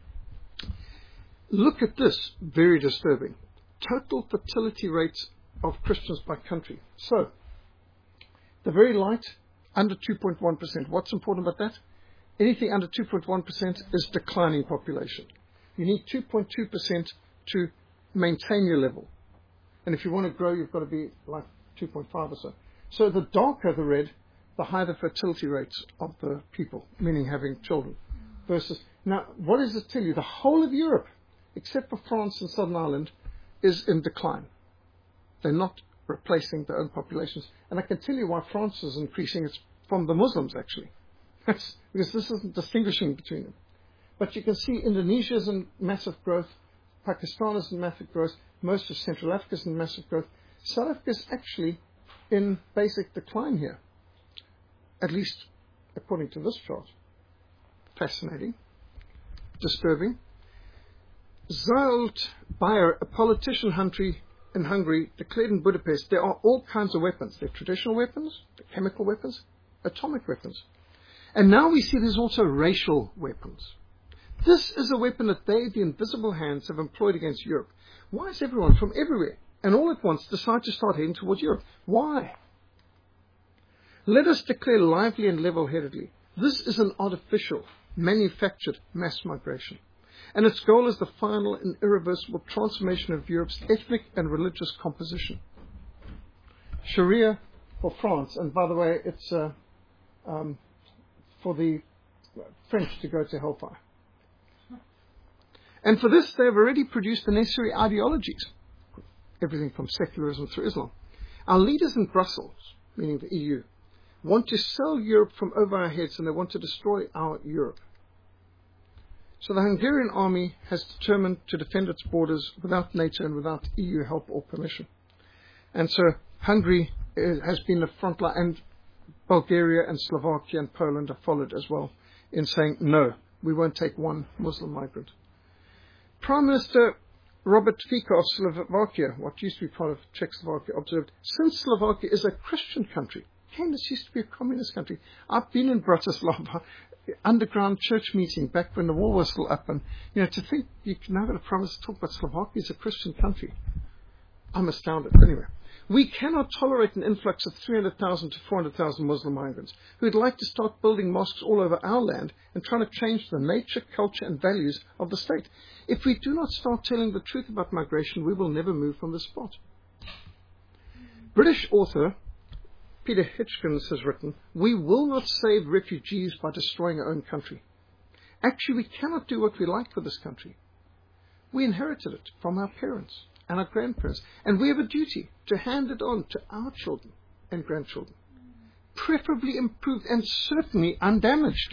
Look at this, very disturbing. Total fertility rates of Christians by country. So, the very light, under 2.1%. What's important about that? Anything under 2.1% is declining population. You need 2.2% to maintain your level. And if you want to grow, you've got to be like 2.5 or so. So the darker the red, the higher the fertility rates of the people, meaning having children. Versus, now, what does it tell you? The whole of Europe, except for France and Southern Ireland, is in decline. They're not replacing their own populations. And I can tell you why France is increasing. It's from the Muslims, actually. Because this isn't distinguishing between them. But you can see Indonesia is in massive growth. Pakistan is in massive growth. Most of Central Africa is in massive growth. South Africa is actually in basic decline here. At least according to this chart. Fascinating. Disturbing. Zsolt Bayer, a politician in Hungary, declared in Budapest there are all kinds of weapons. There are traditional weapons, chemical weapons, atomic weapons. And now we see there's also racial weapons. This is a weapon that they, the invisible hands, have employed against Europe. Why is everyone from everywhere and all at once decide to start heading towards Europe? Why? Let us declare lively and level-headedly, This is an artificial, manufactured mass migration, and its goal is the final and irreversible transformation of Europe's ethnic and religious composition. Sharia for France, and by the way, it's for the French to go to hellfire. And for this, they have already produced the necessary ideologies, everything from secularism through Islam. Our leaders in Brussels, meaning the EU, want to sell Europe from over our heads, and they want to destroy our Europe. So the Hungarian army has determined to defend its borders without NATO and without EU help or permission. And so Hungary has been the front line, and Bulgaria and Slovakia and Poland have followed as well in saying, no, we won't take one Muslim migrant. Prime Minister Robert Fico of Slovakia, what used to be part of Czechoslovakia, observed, since Slovakia is a Christian country, this used to be a communist country. I've been in Bratislava, underground church meeting back when the wall was still up, and to think you can now get a Prime Minister talk about Slovakia as a Christian country. I'm astounded. Anyway, we cannot tolerate an influx of 300,000 to 400,000 Muslim migrants who'd like to start building mosques all over our land and trying to change the nature, culture and values of the state. If we do not start telling the truth about migration, we will never move from this spot. British author Peter Hitchens has written, we will not save refugees by destroying our own country. Actually, we cannot do what we like for this country. We inherited it from our parents and our grandparents, and we have a duty to hand it on to our children and grandchildren, preferably improved and certainly undamaged.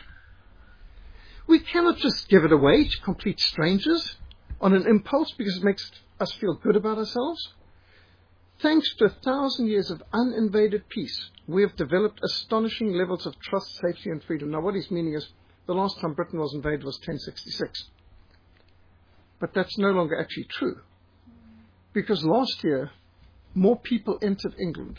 We cannot just give it away to complete strangers on an impulse because it makes us feel good about ourselves. Thanks to 1,000 years of uninvaded peace, we have developed astonishing levels of trust, safety and freedom. Now what he's meaning is the last time Britain was invaded was 1066. But that's no longer actually true. Because last year, more people entered England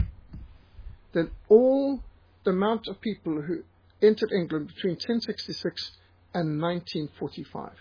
than all the amount of people who entered England between 1066 and 1945.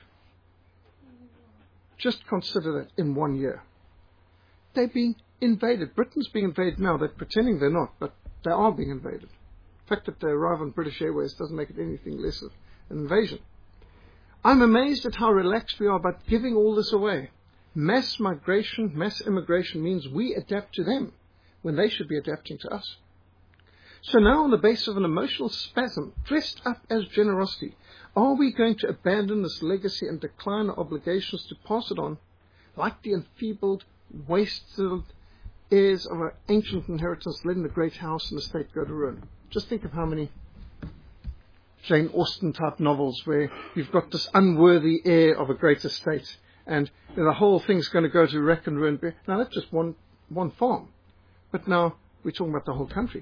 Just consider that in 1 year. They're being invaded. Britain's being invaded now. They're pretending they're not, but they are being invaded. The fact that they arrive on British Airways doesn't make it anything less of an invasion. I'm amazed at how relaxed we are about giving all this away. Mass migration, mass immigration means we adapt to them when they should be adapting to us. So now, on the basis of an emotional spasm dressed up as generosity, are we going to abandon this legacy and decline our obligations to pass it on like the enfeebled, wasted heirs of our ancient inheritance, letting the great house and estate go to ruin? Just think of how many Jane Austen type novels where you've got this unworthy heir of a great estate, and the whole thing's going to go to wreck and ruin. Now that's just one farm, but now we're talking about the whole country.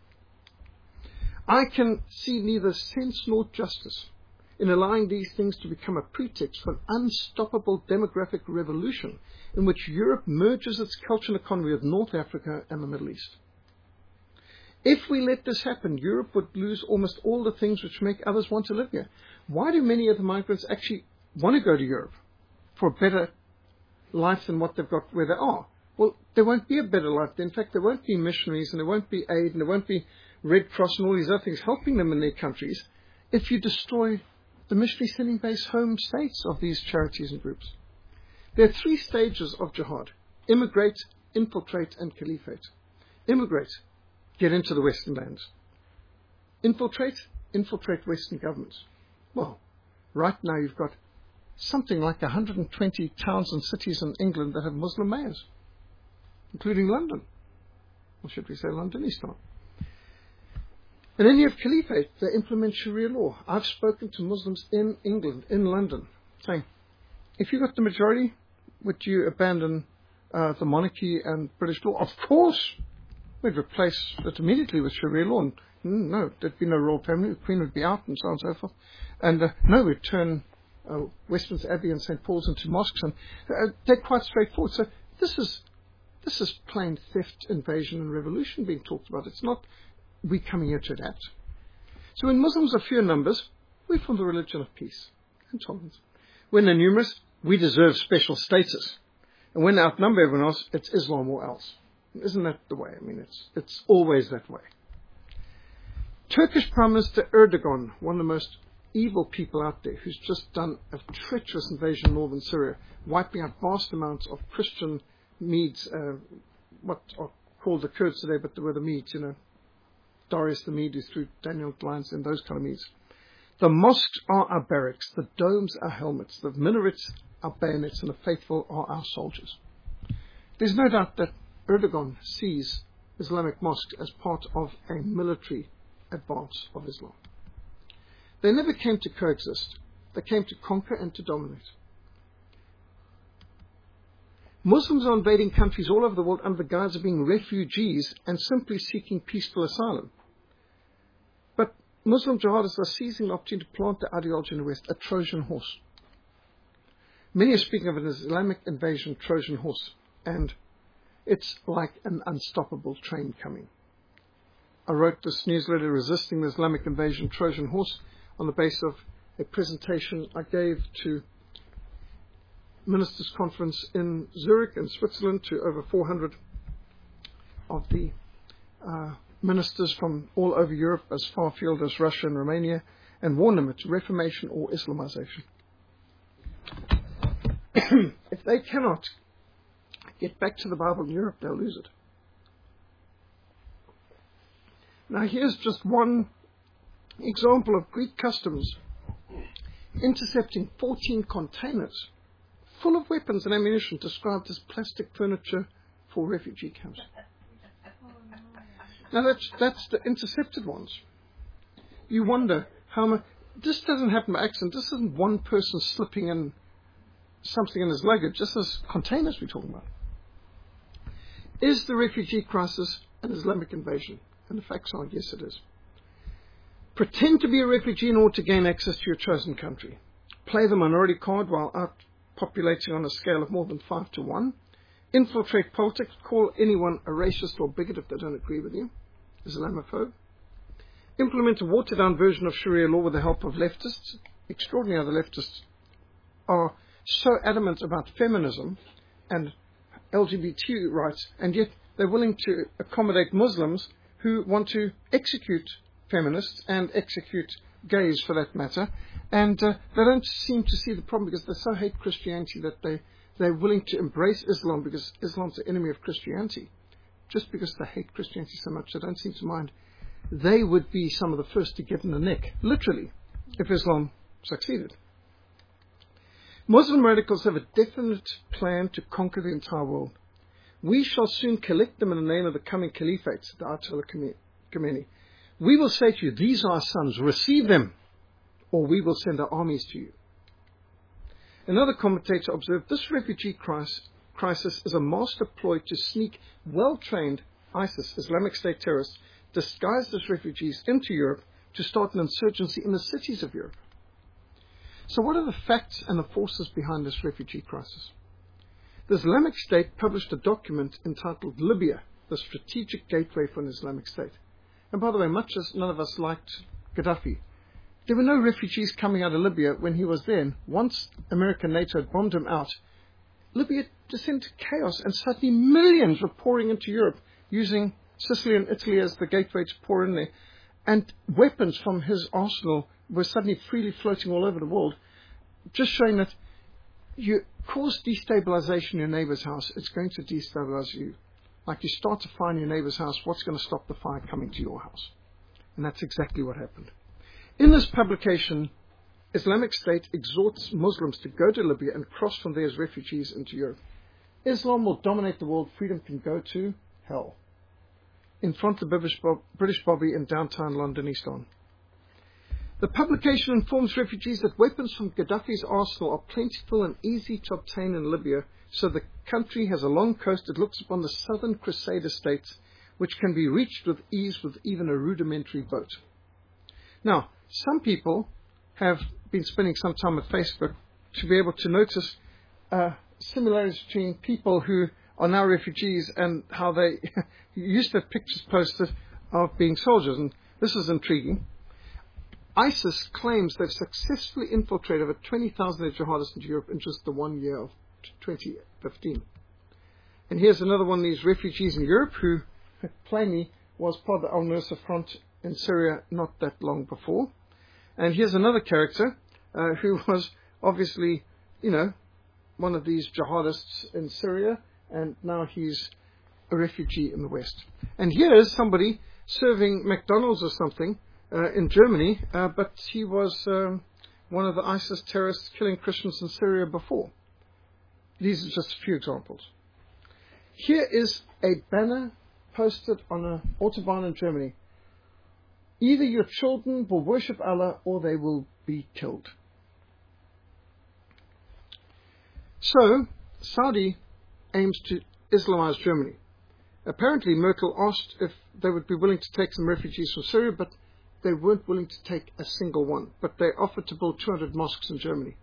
I can see neither sense nor justice in allowing these things to become a pretext for an unstoppable demographic revolution in which Europe merges its culture and economy with North Africa and the Middle East. If we let this happen, Europe would lose almost all the things which make others want to live here. Why do many of the migrants actually want to go to Europe for a better life than what they've got where they are? Well, there won't be a better life. In fact, there won't be missionaries, and there won't be aid, and there won't be Red Cross and all these other things helping them in their countries if you destroy the missionary sending base home states of these charities and groups. There are 3 stages of jihad: immigrate, infiltrate, and caliphate. Immigrate, get into the Western lands. Infiltrate Western governments. Well, right now you've got something like 120 towns and cities in England that have Muslim mayors, including London. Or should we say Londonistan? And then you have caliphate. They implement Sharia law. I've spoken to Muslims in England, in London, saying, if you got the majority, would you abandon the monarchy and British law? Of course. We'd replace it immediately with Sharia law. And, no, there'd be no royal family. The Queen would be out and so on and so forth. And no, we'd turn Westminster Abbey and St. Paul's into mosques. And they're quite straightforward. So this is plain theft, invasion and revolution being talked about. It's not we coming here to adapt. So when Muslims are few in numbers, we're from the religion of peace and tolerance. When they're numerous, we deserve special status. And when they outnumber everyone else, it's Islam or else. Isn't that the way? I mean, it's always that way. Turkish Prime Minister Erdogan, one of the most evil people out there, who's just done a treacherous invasion of northern Syria, wiping out vast amounts of Christian Medes, what are called the Kurds today, but they were the Medes, Darius the Mede, who threw Daniel Lyons in, those kind of Medes. The mosques are our barracks, the domes are helmets, the minarets are bayonets, and the faithful are our soldiers. There's no doubt that Erdogan sees Islamic mosques as part of a military advance of Islam. They never came to coexist. They came to conquer and to dominate. Muslims are invading countries all over the world under the guise of being refugees and simply seeking peaceful asylum. But Muslim jihadists are seizing the opportunity to plant their ideology in the West, a Trojan horse. Many are speaking of an Islamic invasion Trojan horse, and it's like an unstoppable train coming. I wrote this newsletter, Resisting the Islamic Invasion Trojan Horse, on the basis of a presentation I gave to Ministers' Conference in Zurich in Switzerland to over 400 of the ministers from all over Europe, as far afield as Russia and Romania, and warn them it's Reformation or Islamization. If they cannot get back to the Bible in Europe, they'll lose it. Now here's just one example of Greek customs intercepting 14 containers full of weapons and ammunition described as plastic furniture for refugee camps. Now that's the intercepted ones. You wonder how much. This doesn't happen by accident. This isn't one person slipping in something in his luggage. This is containers we're talking about. Is the refugee crisis an Islamic invasion? And the facts are, yes, it is. Pretend to be a refugee in order to gain access to your chosen country. Play the minority card while outpopulating on a scale of more than 5 to 1. Infiltrate politics. Call anyone a racist or bigot if they don't agree with you. Islamophobe. Implement a watered-down version of Sharia law with the help of leftists. Extraordinary how the leftists are so adamant about feminism and LGBT rights, and yet they're willing to accommodate Muslims who want to execute feminists and execute gays for that matter, and they don't seem to see the problem because they so hate Christianity that they're willing to embrace Islam because Islam's the enemy of Christianity. Just because they hate Christianity so much, they don't seem to mind. They would be some of the first to get in the neck, literally, if Islam succeeded. Muslim radicals have a definite plan to conquer the entire world. We shall soon collect them in the name of the coming caliphate, the Ayatollah Khomeini. We will say to you, these are our sons, receive them, or we will send our armies to you. Another commentator observed, this refugee crisis is a master ploy to sneak well-trained ISIS, Islamic State terrorists, disguised as refugees into Europe to start an insurgency in the cities of Europe. So what are the facts and the forces behind this refugee crisis? The Islamic State published a document entitled Libya, the Strategic Gateway for an Islamic State. And by the way, much as none of us liked Gaddafi, there were no refugees coming out of Libya when he was there. And once America and NATO had bombed him out, Libya descended to chaos, and suddenly millions were pouring into Europe, using Sicily and Italy as the gateway to pour in there. And weapons from his arsenal were suddenly freely floating all over the world, just showing that you cause destabilization in your neighbor's house, it's going to destabilize you. Like you start a fire in your neighbor's house, what's going to stop the fire coming to your house? And that's exactly what happened. In this publication, Islamic State exhorts Muslims to go to Libya and cross from there as refugees into Europe. Islam will dominate the world. Freedom can go to hell. In front of the British Bobby in downtown Londonistan. The publication informs refugees that weapons from Gaddafi's arsenal are plentiful and easy to obtain in Libya, so the country has a long coast that looks upon the southern Crusader states, which can be reached with ease with even a rudimentary boat. Now, some people have been spending some time at Facebook to be able to notice similarities between people who are now refugees and how they used to have pictures posted of being soldiers, and this is intriguing. ISIS claims they've successfully infiltrated over 20,000 jihadists into Europe in just the 1 year of 2015. And here's another one of these refugees in Europe who plainly was part of the Al-Nusra Front in Syria not that long before. And here's another character who was obviously, one of these jihadists in Syria, and now he's a refugee in the West. And here's somebody serving McDonald's or something in Germany, but he was one of the ISIS terrorists killing Christians in Syria before. These are just a few examples. Here is a banner posted on an autobahn in Germany. Either your children will worship Allah or they will be killed. So, Saudi aims to Islamize Germany. Apparently, Merkel asked if they would be willing to take some refugees from Syria, but they weren't willing to take a single one. But they offered to build 200 mosques in Germany.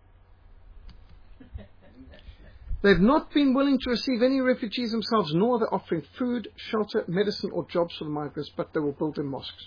They've not been willing to receive any refugees themselves, nor are they offering food, shelter, medicine, or jobs for the migrants, but they will build their mosques.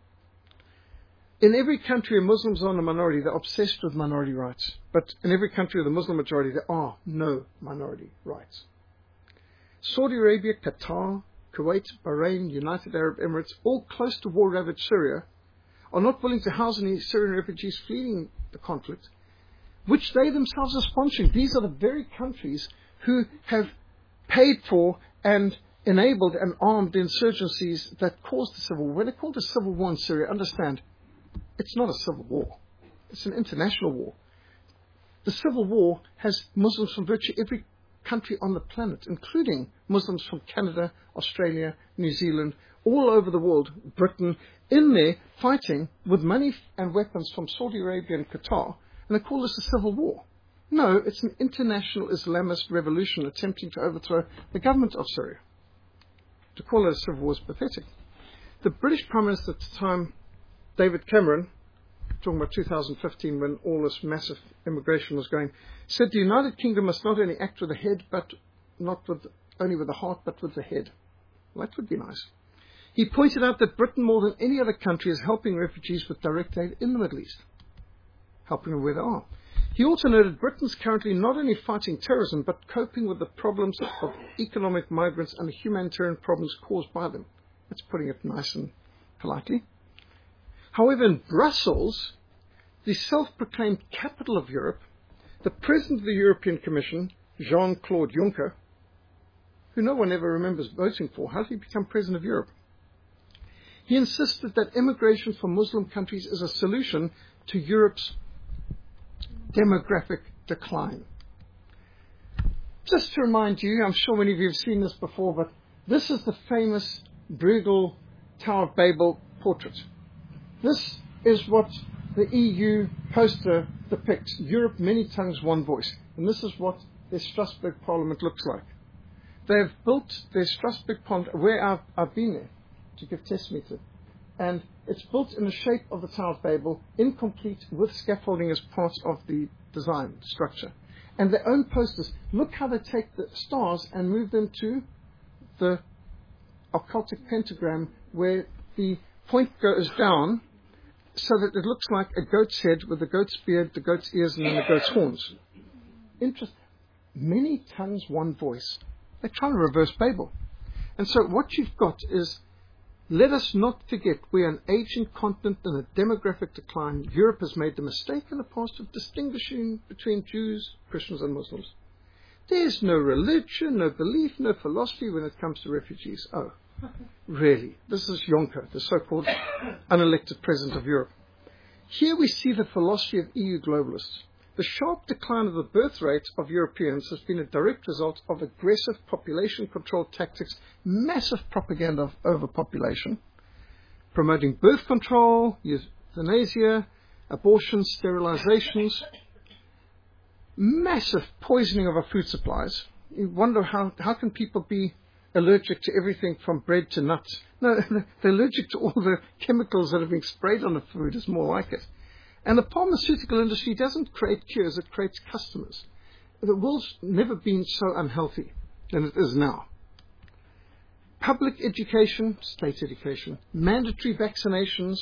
In every country where Muslims are in a minority, they're obsessed with minority rights. But in every country with a Muslim majority, there are no minority rights. Saudi Arabia, Qatar, Kuwait, Bahrain, United Arab Emirates, all close to war-ravaged Syria, are not willing to house any Syrian refugees fleeing the conflict, which they themselves are sponsoring. These are the very countries who have paid for and enabled and armed the insurgencies that caused the civil war. When they called a civil war in Syria, understand, it's not a civil war. It's an international war. The civil war has Muslims from virtually every country on the planet, including Muslims from Canada, Australia, New Zealand, all over the world, Britain, in there fighting with money and weapons from Saudi Arabia and Qatar, and they call this a civil war. No, it's an international Islamist revolution attempting to overthrow the government of Syria. To call it a civil war is pathetic. The British Prime Minister at the time, David Cameron, talking about 2015 when all this massive immigration was going, said the United Kingdom must not only act with the head, but not only with the heart, but with the head. Well, that would be nice. He pointed out that Britain, more than any other country, is helping refugees with direct aid in the Middle East, helping them where they are. He also noted Britain's currently not only fighting terrorism, but coping with the problems of economic migrants and the humanitarian problems caused by them. That's putting it nice and politely. However, in Brussels, the self-proclaimed capital of Europe, the President of the European Commission, Jean-Claude Juncker, who no one ever remembers voting for, how did he become President of Europe? He insisted that immigration from Muslim countries is a solution to Europe's demographic decline. Just to remind you, I'm sure many of you have seen this before, but this is the famous Bruegel Tower of Babel portrait. This is what the EU poster depicts. Europe, many tongues, one voice. And this is what their Strasbourg Parliament looks like. They have built their Strasbourg Parliament, where I've been there to give testimony to. And it's built in the shape of the Tower of Babel, incomplete, with scaffolding as part of the design structure. And their own posters, look how they take the stars and move them to the occultic pentagram, where the point goes down so that it looks like a goat's head with the goat's beard, the goat's ears, and then the goat's horns. Interesting. Many tongues, one voice. They're trying to reverse Babel. And so what you've got is, let us not forget we're an aging continent in a demographic decline. Europe has made the mistake in the past of distinguishing between Jews, Christians, and Muslims. There's no religion, no belief, no philosophy when it comes to refugees. Oh, really? This is Juncker, the so-called unelected president of Europe. Here we see the philosophy of EU globalists. The sharp decline of the birth rate of Europeans has been a direct result of aggressive population control tactics, massive propaganda of overpopulation, promoting birth control, euthanasia, abortions, sterilizations, massive poisoning of our food supplies. You wonder how can people be allergic to everything from bread to nuts? No, they're allergic to all the chemicals that are being sprayed on the food, is more like it. And the pharmaceutical industry doesn't create cures, it creates customers. The world's never been so unhealthy than it is now. Public education, state education, mandatory vaccinations,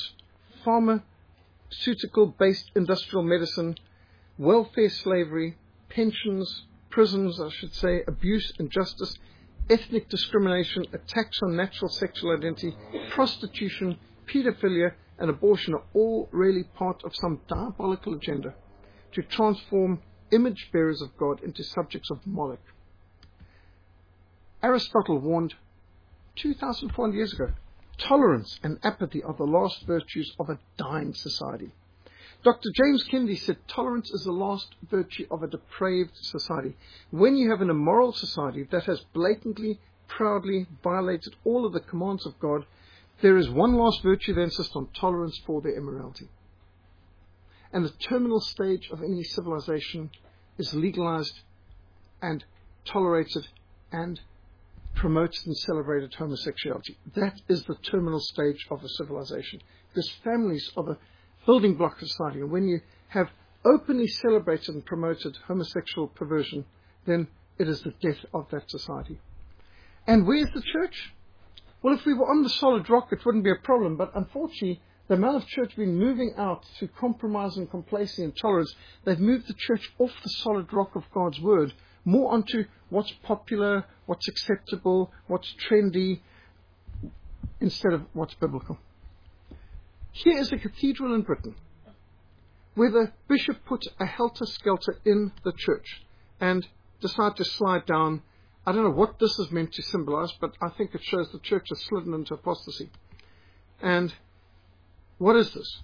pharmaceutical-based industrial medicine, welfare slavery, pensions, prisons, I should say, abuse, injustice, ethnic discrimination, attacks on natural sexual identity, prostitution, paedophilia, and abortion are all really part of some diabolical agenda to transform image bearers of God into subjects of Moloch. Aristotle warned 2,400 years ago, tolerance and apathy are the last virtues of a dying society. Dr. James Kennedy said tolerance is the last virtue of a depraved society. When you have an immoral society that has blatantly, proudly violated all of the commands of God, there is one last virtue they insist on, tolerance for their immorality. And the terminal stage of any civilization is legalized and tolerated and promoted and celebrated homosexuality. That is the terminal stage of a civilization. Because families are the building block of society. And when you have openly celebrated and promoted homosexual perversion, then it is the death of that society. And where's the church? Well, if we were on the solid rock, it wouldn't be a problem. But unfortunately, the amount of church being moving out to compromise and complacency and tolerance, they've moved the church off the solid rock of God's word, more onto what's popular, what's acceptable, what's trendy, instead of what's biblical. Here is a cathedral in Britain where the bishop put a helter-skelter in the church and decided to slide down. I don't know what this is meant to symbolize, but I think it shows the church has slidden into apostasy. And what is this?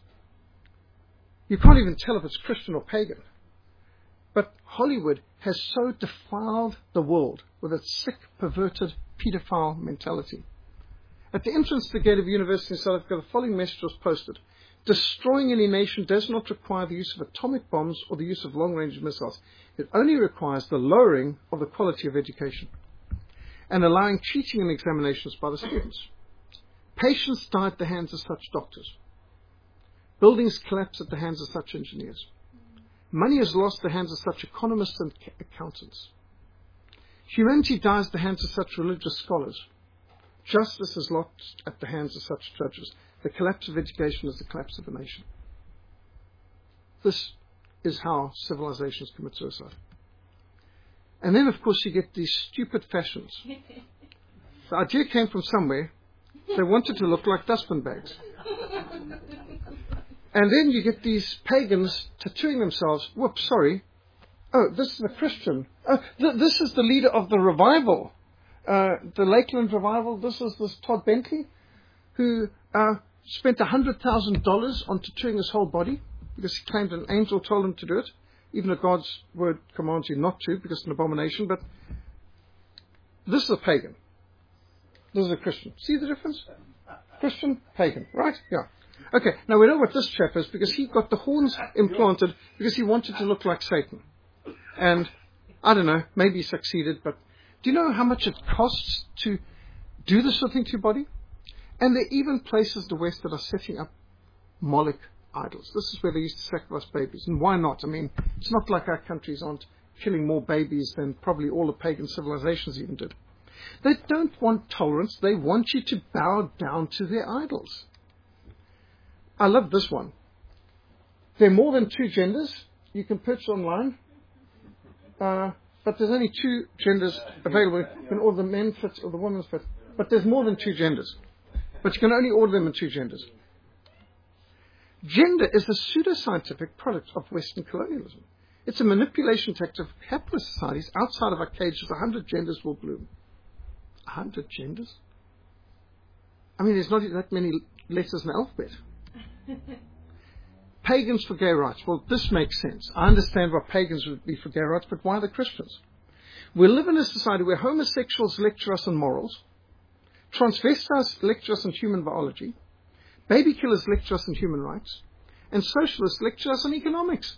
You can't even tell if it's Christian or pagan. But Hollywood has so defiled the world with its sick, perverted, paedophile mentality. At the entrance to the gate of University in South Africa, the following message was posted. Destroying any nation does not require the use of atomic bombs or the use of long-range missiles. It only requires the lowering of the quality of education and allowing cheating in examinations by the students. Patients die at the hands of such doctors. Buildings collapse at the hands of such engineers. Money is lost at the hands of such economists and accountants. Humanity dies at the hands of such religious scholars. Justice is lost at the hands of such judges. The collapse of education is the collapse of a nation. This is how civilizations commit suicide. And then, of course, you get these stupid fashions. The idea came from somewhere. They wanted to look like dustbin bags. And then you get these pagans tattooing themselves. Whoops, sorry. Oh, this is a Christian. This is the leader of the revival. The Lakeland revival. This is this Todd Bentley, who spent $100,000 on tattooing his whole body because he claimed an angel told him to do it, even though God's word commands you not to because it's an abomination. But this is a pagan. This is a Christian. See the difference? Christian, pagan, right? Yeah. Okay, now we know what this chap is because he got the horns implanted because he wanted to look like Satan. And I don't know, maybe he succeeded, but do you know how much it costs to do this sort of thing to your body? And there are even places in the West that are setting up Moloch idols. This is where they used to sacrifice babies. And why not? I mean, it's not like our countries aren't killing more babies than probably all the pagan civilizations even did. They don't want tolerance. They want you to bow down to their idols. I love this one. There are more than 2 genders. You can purchase online. But there's only 2 genders available. When all the men fit or the women fit. But there's more than 2 genders. But you can only order them in 2 genders. Gender is a pseudoscientific product of Western colonialism. It's a manipulation tactic of capitalist societies. Outside of our cages, 100 genders will bloom. 100 genders? I mean, there's not that many letters in the alphabet. Pagans for gay rights. Well, this makes sense. I understand why pagans would be for gay rights, but why the Christians? We live in a society where homosexuals lecture us on morals, transvestites lecture us on human biology, baby killers lecture us on human rights, and socialists lecture us on economics.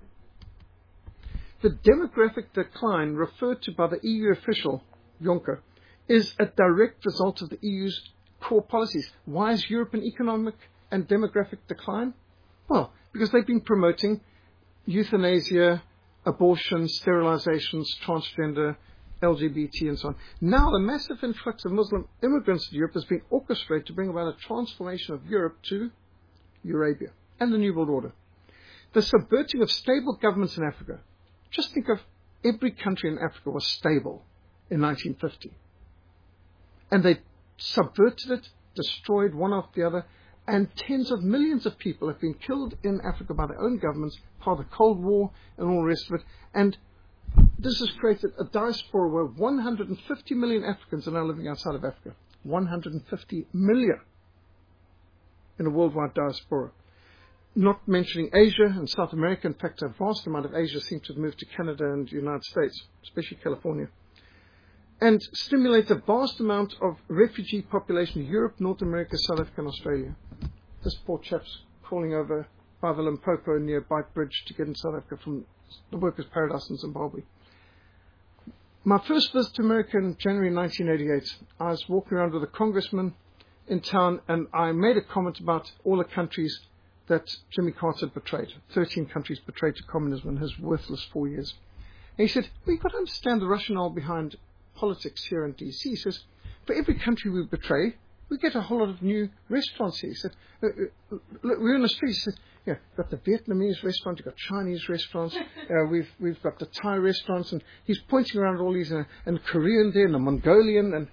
The demographic decline referred to by the EU official, Juncker, is a direct result of the EU's core policies. Why is Europe in economic and demographic decline? Well, because they've been promoting euthanasia, abortion, sterilizations, transgender, LGBT, and so on. Now, the massive influx of Muslim immigrants to Europe has been orchestrated to bring about a transformation of Europe to Eurabia and the New World Order. The subverting of stable governments in Africa. Just think of every country in Africa was stable in 1950. And they subverted it, destroyed one after the other, And tens of millions of people have been killed in Africa by their own governments, part of the Cold War and all the rest of it. And this has created a diaspora where 150 million Africans are now living outside of Africa. 150 million in a worldwide diaspora. Not mentioning Asia and South America. In fact, a vast amount of Asia seems to have moved to Canada and the United States, especially California. And stimulate a vast amount of refugee population in Europe, North America, South Africa, and Australia. This poor chap's crawling over by the Limpopo near Bite Bridge to get in South Africa from the Workers' Paradise in Zimbabwe. My first visit to America in January 1988, I was walking around with a congressman in town, and I made a comment about all the countries that Jimmy Carter had betrayed. 13 countries betrayed to communism in his worthless 4 years. And he said, well, you've got to understand the rationale behind politics here in D.C. He says, for every country we betray, we get a whole lot of new restaurants here. He said, look, we're in the street. He said, yeah, we've got the Vietnamese restaurant, we've got Chinese restaurants, we've got the Thai restaurants, and he's pointing around at all these, and Korean there, and the Mongolian, and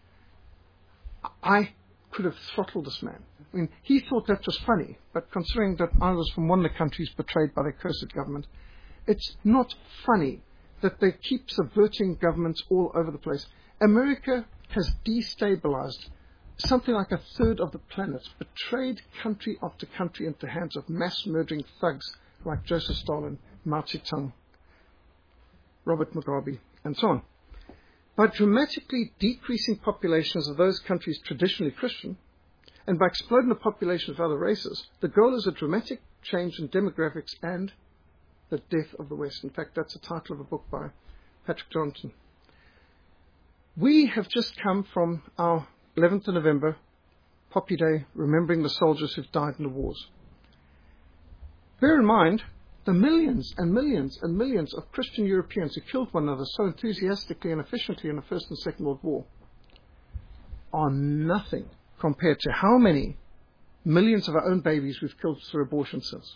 I could have throttled this man. I mean, he thought that was funny, but considering that I was from one of the countries betrayed by their cursed government, it's not funny that they keep subverting governments all over the place. America has destabilized something like a third of the planet, betrayed country after country into the hands of mass-murdering thugs like Joseph Stalin, Mao Zedong, Robert Mugabe, and so on. By dramatically decreasing populations of those countries traditionally Christian, and by exploding the population of other races, the goal is a dramatic change in demographics and the death of the West. In fact, that's the title of a book by Patrick Johnson. We have just come from our 11th of November, Poppy Day, remembering the soldiers who've died in the wars. Bear in mind the millions and millions and millions of Christian Europeans who killed one another so enthusiastically and efficiently in the First and Second World War are nothing compared to how many millions of our own babies we've killed through abortion since.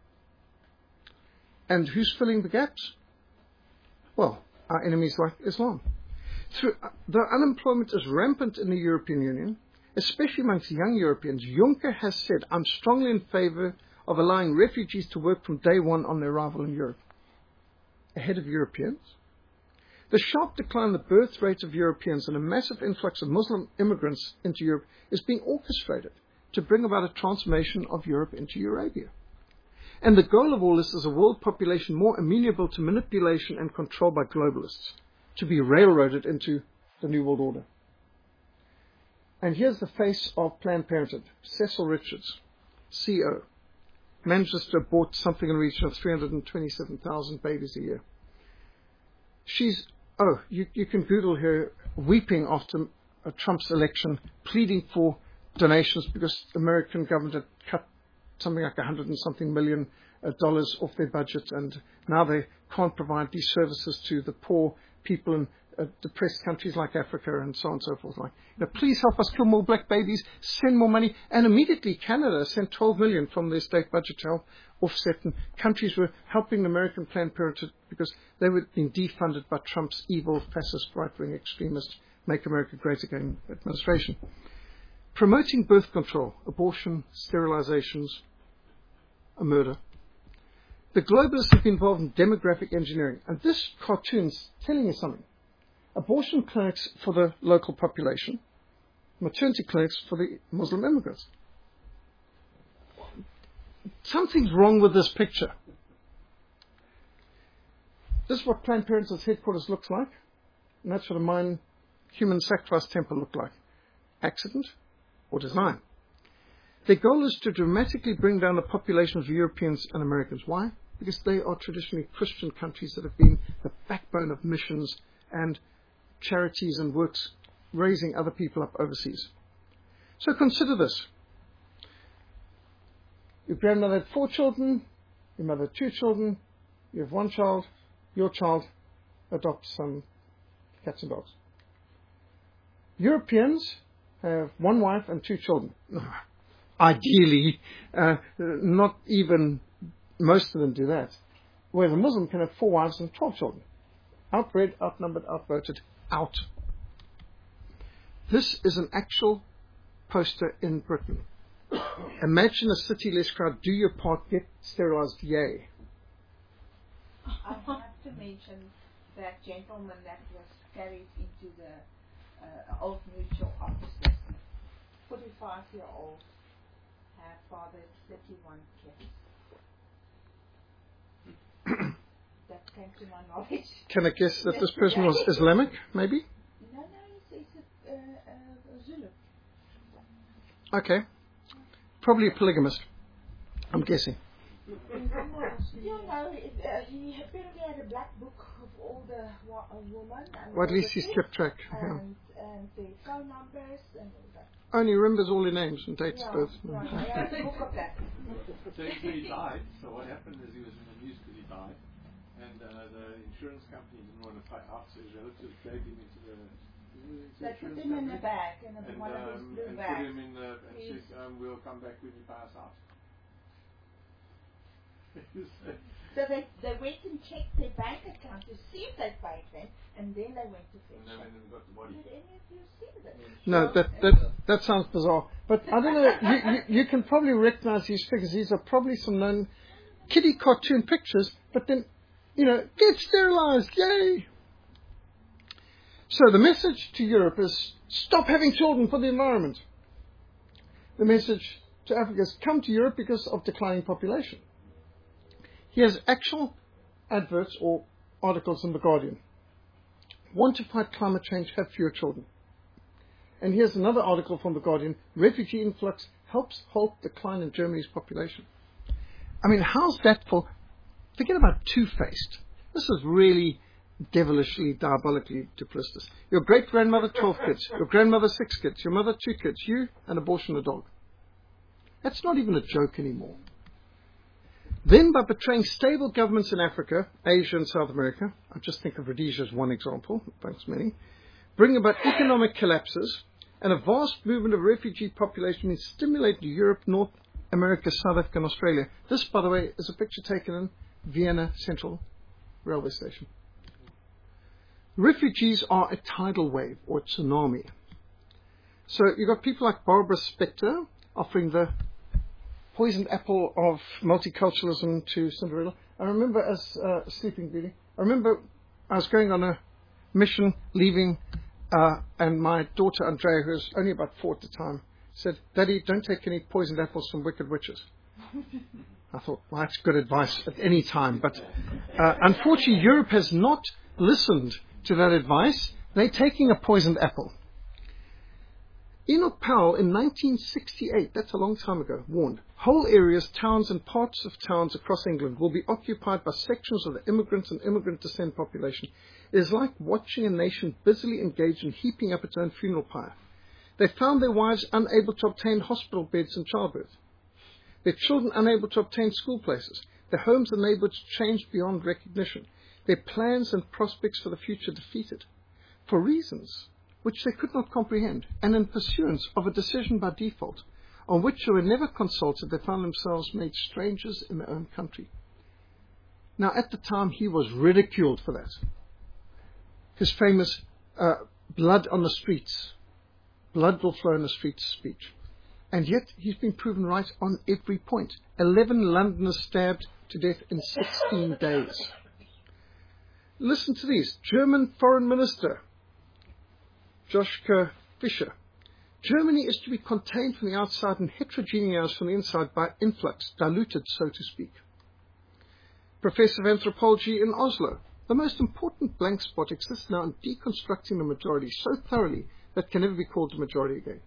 And who's filling the gaps? Well, our enemies like Islam. The unemployment is rampant in the European Union, especially amongst young Europeans. Juncker has said, I'm strongly in favor of allowing refugees to work from day one on their arrival in Europe. Ahead of Europeans. The sharp decline in the birth rate of Europeans and a massive influx of Muslim immigrants into Europe is being orchestrated to bring about a transformation of Europe into Eurabia. And the goal of all this is a world population more amenable to manipulation and control by globalists, to be railroaded into the New World Order. And here's the face of Planned Parenthood. Cecil Richards, CEO, manages to abort something in the region of 327,000 babies a year. She's, you can Google her weeping after Trump's election, pleading for donations because the American government had cut something like $100 and something million off their budget, and now they can't provide these services to the poor people in depressed countries like Africa and so on and so forth. Like, please help us kill more black babies, send more money. And immediately Canada sent $12 million from their state budget to help offset, and countries were helping the American Planned Parenthood because they were being defunded by Trump's evil, fascist, right-wing extremist Make America Great Again administration. Promoting birth control, abortion, sterilizations, a murder. The globalists have been involved in demographic engineering, and this cartoon's telling you something. Abortion clinics for the local population, maternity clinics for the Muslim immigrants. Something's wrong with this picture. This is what Planned Parenthood's headquarters looks like, and that's what a Mayan human sacrifice temple looked like. Accident or design? Their goal is to dramatically bring down the population of Europeans and Americans. Why? Because they are traditionally Christian countries that have been the backbone of missions and charities and works raising other people up overseas. So consider this. Your grandmother had 4 children, your mother had 2 children, you have 1 child, your child adopts some cats and dogs. Europeans have 1 wife and 2 children. Ideally, not even most of them do that. Whereas a Muslim can have 4 wives and 12 children. Outbred, outnumbered, outvoted, out. This is an actual poster in Britain. Imagine a city less crowded. Do your part. Get sterilized. Yay. I have to mention that gentleman that was carried into the Old Mutual offices. 45-year-old, her father, 31 kids. That came to my knowledge. Can I guess that this person was Islamic, maybe? No, he's a Zulu. Okay. Probably a polygamist, I'm guessing. You know, he apparently had a black book of all the women. Well, at least he's kept track. And the phone numbers and all that. Only remembers all their names and dates of birth. Right. I have a book of that. So he died. So what happened is he was in the news because he died. And the insurance company didn't want to pay out, so his relatives dragged him into the they put him in the bag, in one of his blue bags. Put him in the, and said, we'll come back when you pay us out. So they went and checked their bank account to see if they paid them, and then they went to fetch them. And then got the body. Did any of you see that? No, that sounds bizarre. But I don't know, you can probably recognize these figures. These are probably some known kiddie cartoon pictures, but then, get sterilized, yay! So the message to Europe is, stop having children for the environment. The message to Africa is, come to Europe because of declining population. Here's actual adverts or articles in The Guardian. Want to fight climate change, have fewer children. And here's another article from The Guardian. Refugee influx helps halt decline in Germany's population. I mean, how's that for... Forget about two-faced. This is really devilishly, diabolically duplicitous. Your great-grandmother, 12 kids. Your grandmother, 6 kids. Your mother, 2 kids. You, an abortion, a dog. That's not even a joke anymore. Then, by betraying stable governments in Africa, Asia and South America, I just think of Rhodesia as one example, thanks many, bring about economic collapses and a vast movement of refugee population is stimulated Europe, North America, South Africa and Australia. This, by the way, is a picture taken in Vienna Central Railway Station. Refugees are a tidal wave or a tsunami. So you've got people like Barbara Specter offering the poisoned apple of multiculturalism to Cinderella. I remember as Sleeping Beauty. I remember I was going on a mission, leaving, and my daughter Andrea, who was only about 4 at the time, said, "Daddy, don't take any poisoned apples from wicked witches." I thought, well, that's good advice at any time. But unfortunately, Europe has not listened to that advice. They're taking a poisoned apple. Enoch Powell in 1968, that's a long time ago, warned, whole areas, towns and parts of towns across England will be occupied by sections of the immigrant and immigrant descent population. It is like watching a nation busily engaged in heaping up its own funeral pyre. They found their wives unable to obtain hospital beds in childbirth, their children unable to obtain school places, their homes and neighborhoods changed beyond recognition, their plans and prospects for the future defeated, for reasons which they could not comprehend, and in pursuance of a decision by default, on which they were never consulted, they found themselves made strangers in their own country. Now, at the time, he was ridiculed for that. His famous blood on the streets, blood will flow in the streets speech. And yet, he's been proven right on every point. 11 Londoners stabbed to death in 16 days. Listen to these. German Foreign Minister Joschka Fischer. Germany is to be contained from the outside and heterogeneized from the inside by influx, diluted, so to speak. Professor of Anthropology in Oslo. The most important blank spot exists now in deconstructing the majority so thoroughly that can never be called the majority again.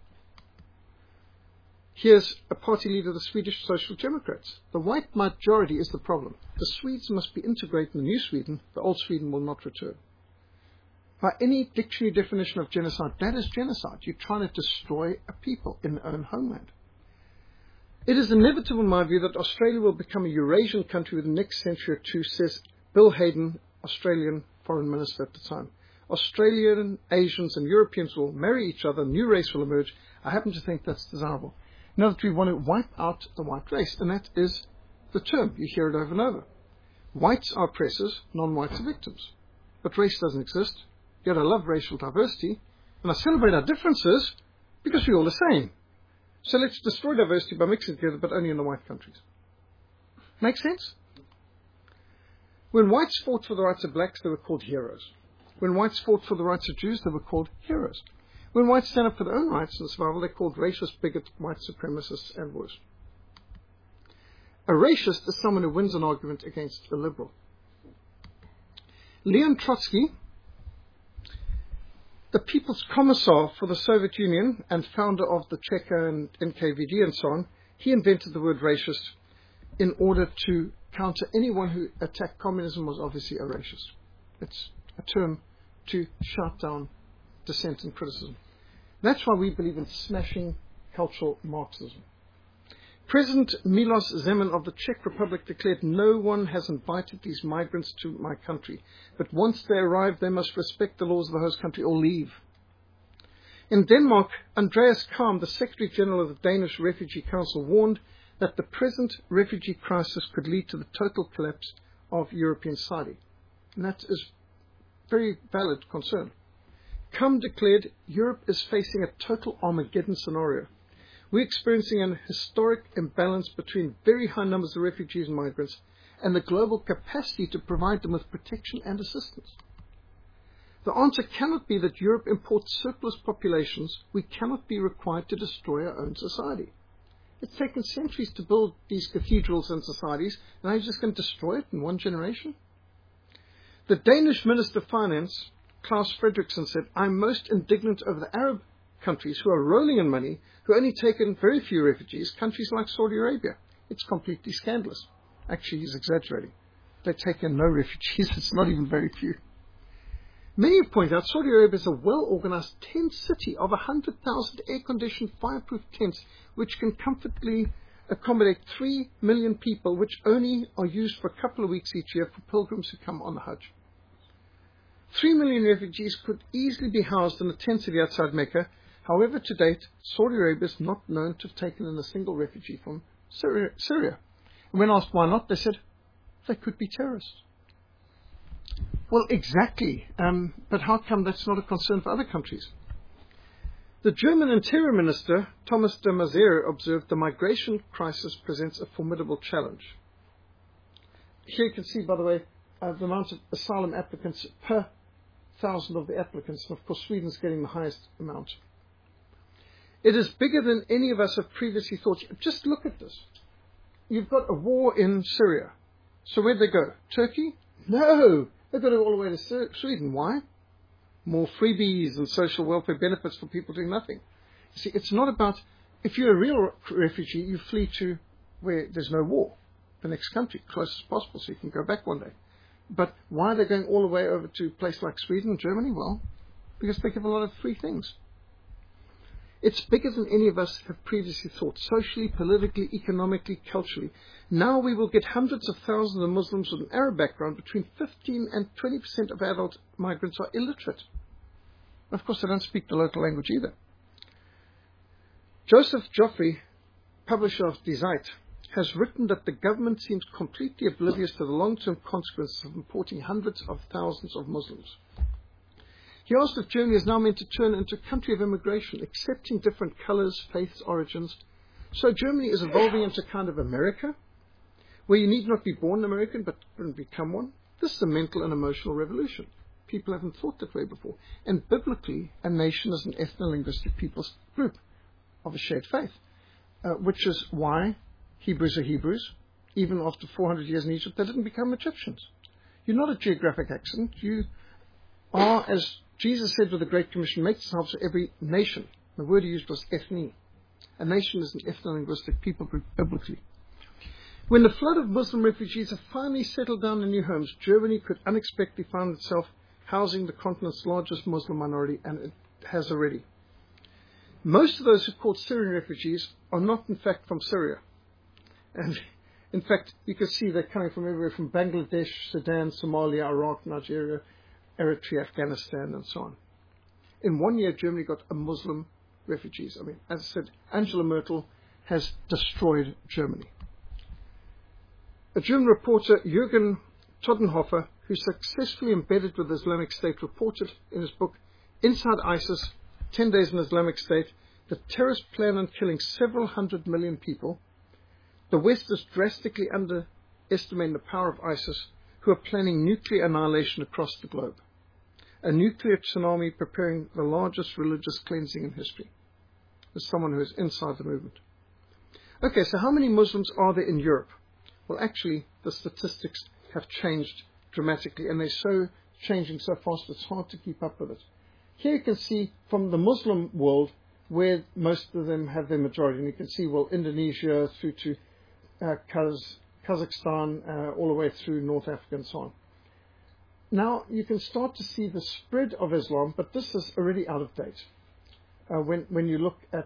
Here's a party leader of the Swedish Social Democrats. The white majority is the problem. The Swedes must be integrated in the new Sweden. The old Sweden will not return. By any dictionary definition of genocide, that is genocide. You're trying to destroy a people in their own homeland. It is inevitable, in my view, that Australia will become a Eurasian country within the next century or two, says Bill Hayden, Australian Foreign Minister at the time. Australian, Asians and Europeans will marry each other, a new race will emerge. I happen to think that's desirable. In other words, we want to wipe out the white race, and that is the term. You hear it over and over. Whites are oppressors, non-whites are victims. But race doesn't exist. Yet I love racial diversity, and I celebrate our differences because we're all the same. So let's destroy diversity by mixing together, but only in the white countries. Make sense? When whites fought for the rights of blacks, they were called heroes. When whites fought for the rights of Jews, they were called heroes. When whites stand up for their own rights and survival, they're called racist, bigots, white supremacists, and worse. A racist is someone who wins an argument against a liberal. Leon Trotsky, the People's Commissar for the Soviet Union and founder of the Cheka and NKVD and so on, he invented the word racist in order to counter anyone who attacked communism was obviously a racist. It's a term to shout down dissent and criticism. That's why we believe in smashing cultural Marxism. President Milos Zeman of the Czech Republic declared, "No one has invited these migrants to my country, but once they arrive, they must respect the laws of the host country or leave." In Denmark, Andreas Kalm, the Secretary General of the Danish Refugee Council, warned that the present refugee crisis could lead to the total collapse of European society. And that is a very valid concern. Kalm declared, "Europe is facing a total Armageddon scenario. We're experiencing an historic imbalance between very high numbers of refugees and migrants and the global capacity to provide them with protection and assistance. The answer cannot be that Europe imports surplus populations. We cannot be required to destroy our own society. It's taken centuries to build these cathedrals and societies, and are you just going to destroy it in one generation?" The Danish Minister of Finance, Claus Fredriksson, said, "I'm most indignant over the Arab countries who are rolling in money, who only take in very few refugees, countries like Saudi Arabia. It's completely scandalous." Actually, he's exaggerating. They take in no refugees. It's not even very few. Many have pointed out Saudi Arabia is a well-organized tent city of 100,000 air-conditioned, fireproof tents, which can comfortably accommodate 3 million people, which only are used for a couple of weeks each year for pilgrims who come on the Hajj. 3 million refugees could easily be housed in a tent city outside Mecca. However, to date, Saudi Arabia is not known to have taken in a single refugee from Syria. And when asked why not, they said they could be terrorists. Well, exactly. But how come that's not a concern for other countries? The German Interior Minister, Thomas de Maizière, observed the migration crisis presents a formidable challenge. Here you can see, by the way, the amount of asylum applicants per 1,000 of the applicants. And of course, Sweden's getting the highest amount. It is bigger than any of us have previously thought. Just look at this. You've got a war in Syria. So where'd they go? Turkey? No. They've got to go all the way to Sweden. Why? More freebies and social welfare benefits for people doing nothing. You see, it's not about, if you're a real refugee, you flee to where there's no war, the next country, close as possible, so you can go back one day. But why are they going all the way over to a place like Sweden, Germany? Well, because they give a lot of free things. It's bigger than any of us have previously thought, socially, politically, economically, culturally. Now we will get hundreds of thousands of Muslims with an Arab background. Between 15 and 20% of adult migrants are illiterate. Of course, they don't speak the local language either. Joseph Joffrey, publisher of Die Zeit, has written that the government seems completely oblivious to the long-term consequences of importing hundreds of thousands of Muslims. He asked if Germany is now meant to turn into a country of immigration, accepting different colors, faiths, origins. So Germany is evolving into kind of America, where you need not be born American, but become one. This is a mental and emotional revolution. People haven't thought that way before. And biblically, a nation is an ethno-linguistic people's group of a shared faith, which is why Hebrews are Hebrews. Even after 400 years in Egypt, they didn't become Egyptians. You're not a geographic accident. You are, as Jesus said with the Great Commission, make yourselves every nation. The word he used was ethne. A nation is an ethno-linguistic people group biblically. When the flood of Muslim refugees have finally settled down in new homes, Germany could unexpectedly find itself housing the continent's largest Muslim minority, and it has already. Most of those who are called Syrian refugees are not, in fact, from Syria. And, in fact, you can see they're coming from everywhere, from Bangladesh, Sudan, Somalia, Iraq, Nigeria, Eritrea, Afghanistan, and so on. In 1 year, Germany got a Muslim refugees. I mean, as I said, Angela Merkel has destroyed Germany. A German reporter, Jürgen Todenhofer, who successfully embedded with the Islamic State, reported in his book, Inside ISIS, 10 Days in Islamic State, the terrorists plan on killing several 100 million people. The West is drastically underestimating the power of ISIS, who are planning nuclear annihilation across the globe. A nuclear tsunami preparing the largest religious cleansing in history. As someone who is inside the movement. Okay, so how many Muslims are there in Europe? Well, actually, the statistics have changed dramatically, and they're so changing so fast it's hard to keep up with it. Here you can see from the Muslim world where most of them have their majority, and you can see, well, Indonesia through to Kazakhstan, all the way through North Africa and so on. Now, you can start to see the spread of Islam, but this is already out of date. When you look at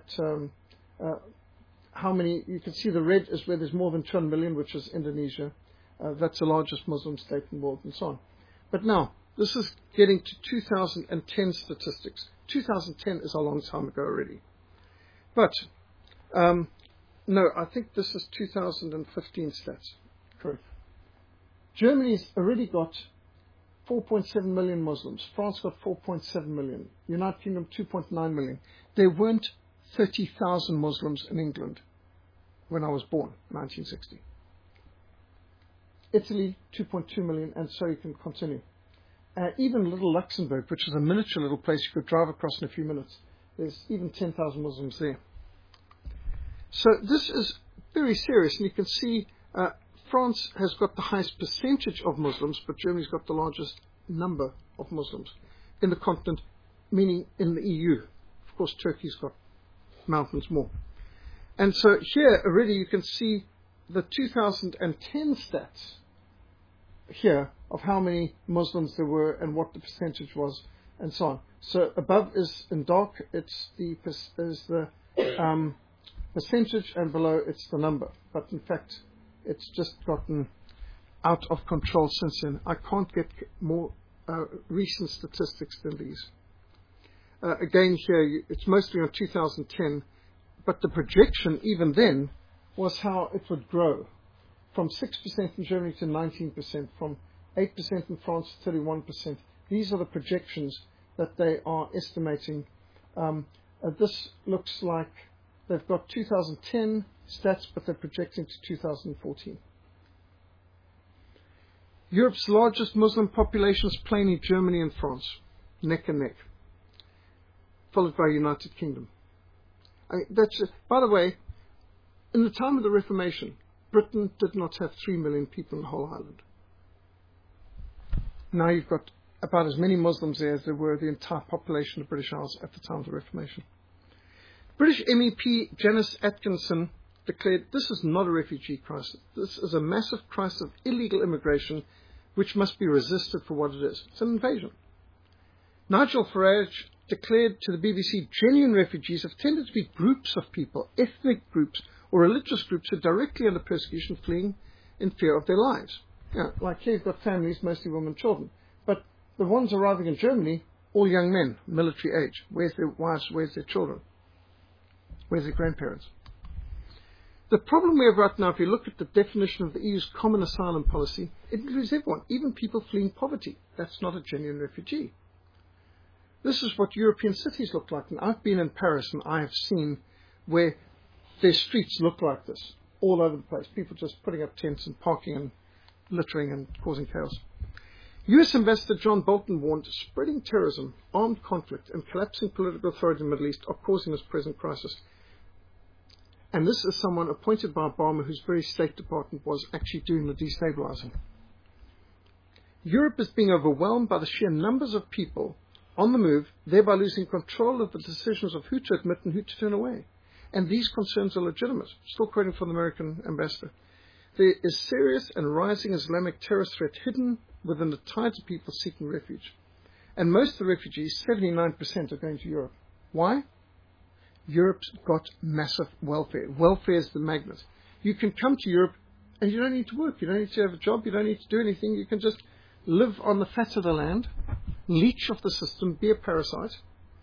how many, you can see the red is where there's more than 200 million, which is Indonesia. That's the largest Muslim state in the world, and so on. But now, this is getting to 2010 statistics. 2010 is a long time ago already. But, no, I think this is 2015 stats. Correct. Germany's already got 4.7 million Muslims. France got 4.7 million. United Kingdom, 2.9 million. There weren't 30,000 Muslims in England when I was born, 1960. Italy, 2.2 million, and so you can continue. Even little Luxembourg, which is a miniature little place you could drive across in a few minutes, there's even 10,000 Muslims there. So this is very serious, and you can see France has got the highest percentage of Muslims, but Germany's got the largest number of Muslims in the continent, meaning in the EU. Of course, Turkey's got mountains more. And so here already you can see the 2010 stats here of how many Muslims there were and what the percentage was and so on. So above is in dark, it's the percentage, and below it's the number. But in fact, it's just gotten out of control since then. I can't get more recent statistics than these. Again here, it's mostly on 2010, but the projection even then was how it would grow. From 6% in Germany to 19%, from 8% in France to 31%. These are the projections that they are estimating. This looks like they've got 2010 stats, but they're projecting to 2014. Europe's largest Muslim population is plainly Germany and France, neck and neck, followed by United Kingdom. By the way, in the time of the Reformation, Britain did not have 3 million people in the whole island. Now you've got about as many Muslims there as there were the entire population of the British Isles at the time of the Reformation. British MEP Janice Atkinson declared, this is not a refugee crisis. This is a massive crisis of illegal immigration which must be resisted for what it is. It's an invasion. Nigel Farage declared to the BBC, genuine refugees have tended to be groups of people, ethnic groups or religious groups who are directly under persecution, fleeing in fear of their lives. Like here you've got families, mostly women and children. But the ones arriving in Germany, all young men, military age. Where's their wives? Where's their children? Where's their grandparents? The problem we have right now, if you look at the definition of the EU's common asylum policy, it includes everyone, even people fleeing poverty. That's not a genuine refugee. This is what European cities look like. And I've been in Paris and I have seen where their streets look like this, all over the place. People just putting up tents and parking and littering and causing chaos. US Ambassador John Bolton warned spreading terrorism, armed conflict and collapsing political authority in the Middle East are causing this present crisis. And this is someone appointed by Obama whose very State Department was actually doing the destabilizing. Europe is being overwhelmed by the sheer numbers of people on the move, thereby losing control of the decisions of who to admit and who to turn away. And these concerns are legitimate. Still quoting from the American ambassador. There is serious and rising Islamic terrorist threat hidden within the tides of people seeking refuge. And most of the refugees, 79%, are going to Europe. Why? Europe's got massive welfare. Welfare is the magnet. You can come to Europe and you don't need to work. You don't need to have a job. You don't need to do anything. You can just live on the fat of the land, leech off the system, be a parasite,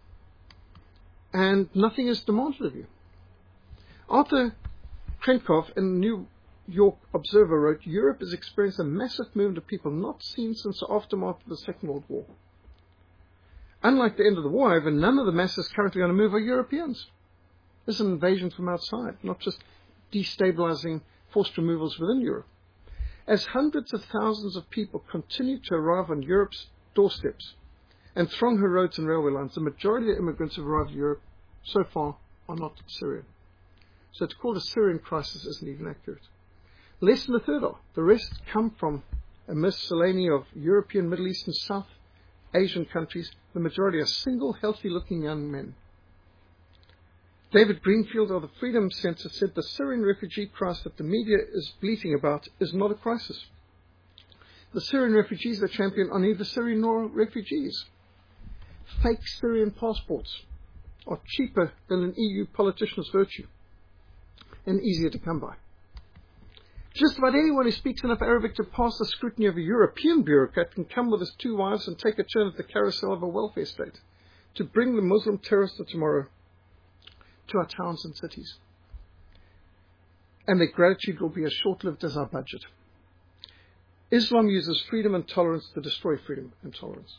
and nothing is demanded of you. Arthur Krenkov in the New York Observer wrote, Europe has experienced a massive movement of people not seen since the aftermath of the Second World War. Unlike the end of the war, however, none of the masses currently on the move are Europeans. This is an invasion from outside, not just destabilizing forced removals within Europe. As hundreds of thousands of people continue to arrive on Europe's doorsteps and throng her roads and railway lines, the majority of immigrants who have arrived in Europe so far are not Syrian. So to call it a Syrian crisis isn't even accurate. Less than a third are. The rest come from a miscellany of European, Middle East and South Asian countries. The majority are single, healthy-looking young men. David Greenfield of the Freedom Center said the Syrian refugee crisis that the media is bleating about is not a crisis. The Syrian refugees they champion are neither Syrian nor refugees. Fake Syrian passports are cheaper than an EU politician's virtue and easier to come by. Just about anyone who speaks enough Arabic to pass the scrutiny of a European bureaucrat can come with his 2 wives and take a turn at the carousel of a welfare state to bring the Muslim terrorists of tomorrow to our towns and cities. And their gratitude will be as short-lived as our budget. Islam uses freedom and tolerance to destroy freedom and tolerance.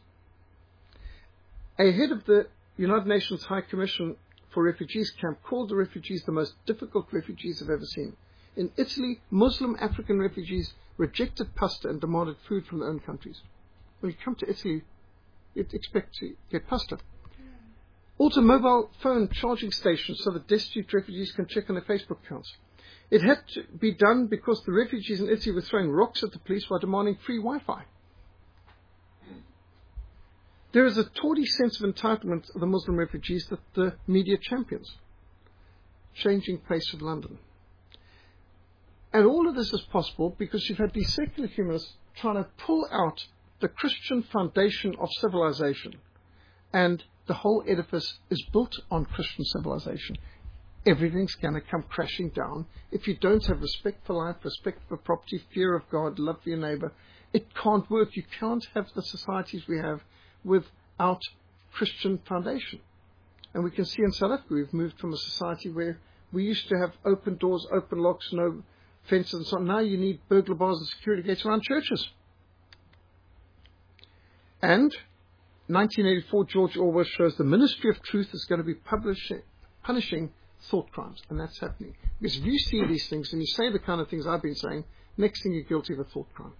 A head of the United Nations High Commission for Refugees camp called the refugees the most difficult refugees I've ever seen. In Italy, Muslim African refugees rejected pasta and demanded food from their own countries. When you come to Italy, you'd expect to get pasta. Also, mobile phone charging stations so that destitute refugees can check on their Facebook accounts. It had to be done because the refugees in Italy were throwing rocks at the police while demanding free Wi-Fi. There is a tawdry sense of entitlement of the Muslim refugees that the media champions. Changing face of London. And all of this is possible because you've had these secular humanists trying to pull out the Christian foundation of civilization. And the whole edifice is built on Christian civilization. Everything's going to come crashing down if you don't have respect for life, respect for property, fear of God, love for your neighbor. It can't work. You can't have the societies we have without Christian foundation. And we can see in South Africa we've moved from a society where we used to have open doors, open locks, no fences and so on. Now you need burglar bars and security gates around churches. And 1984, George Orwell shows the Ministry of Truth is going to be punishing thought crimes. And that's happening. Because if you see these things and you say the kind of things I've been saying, next thing you're guilty of a thought crime.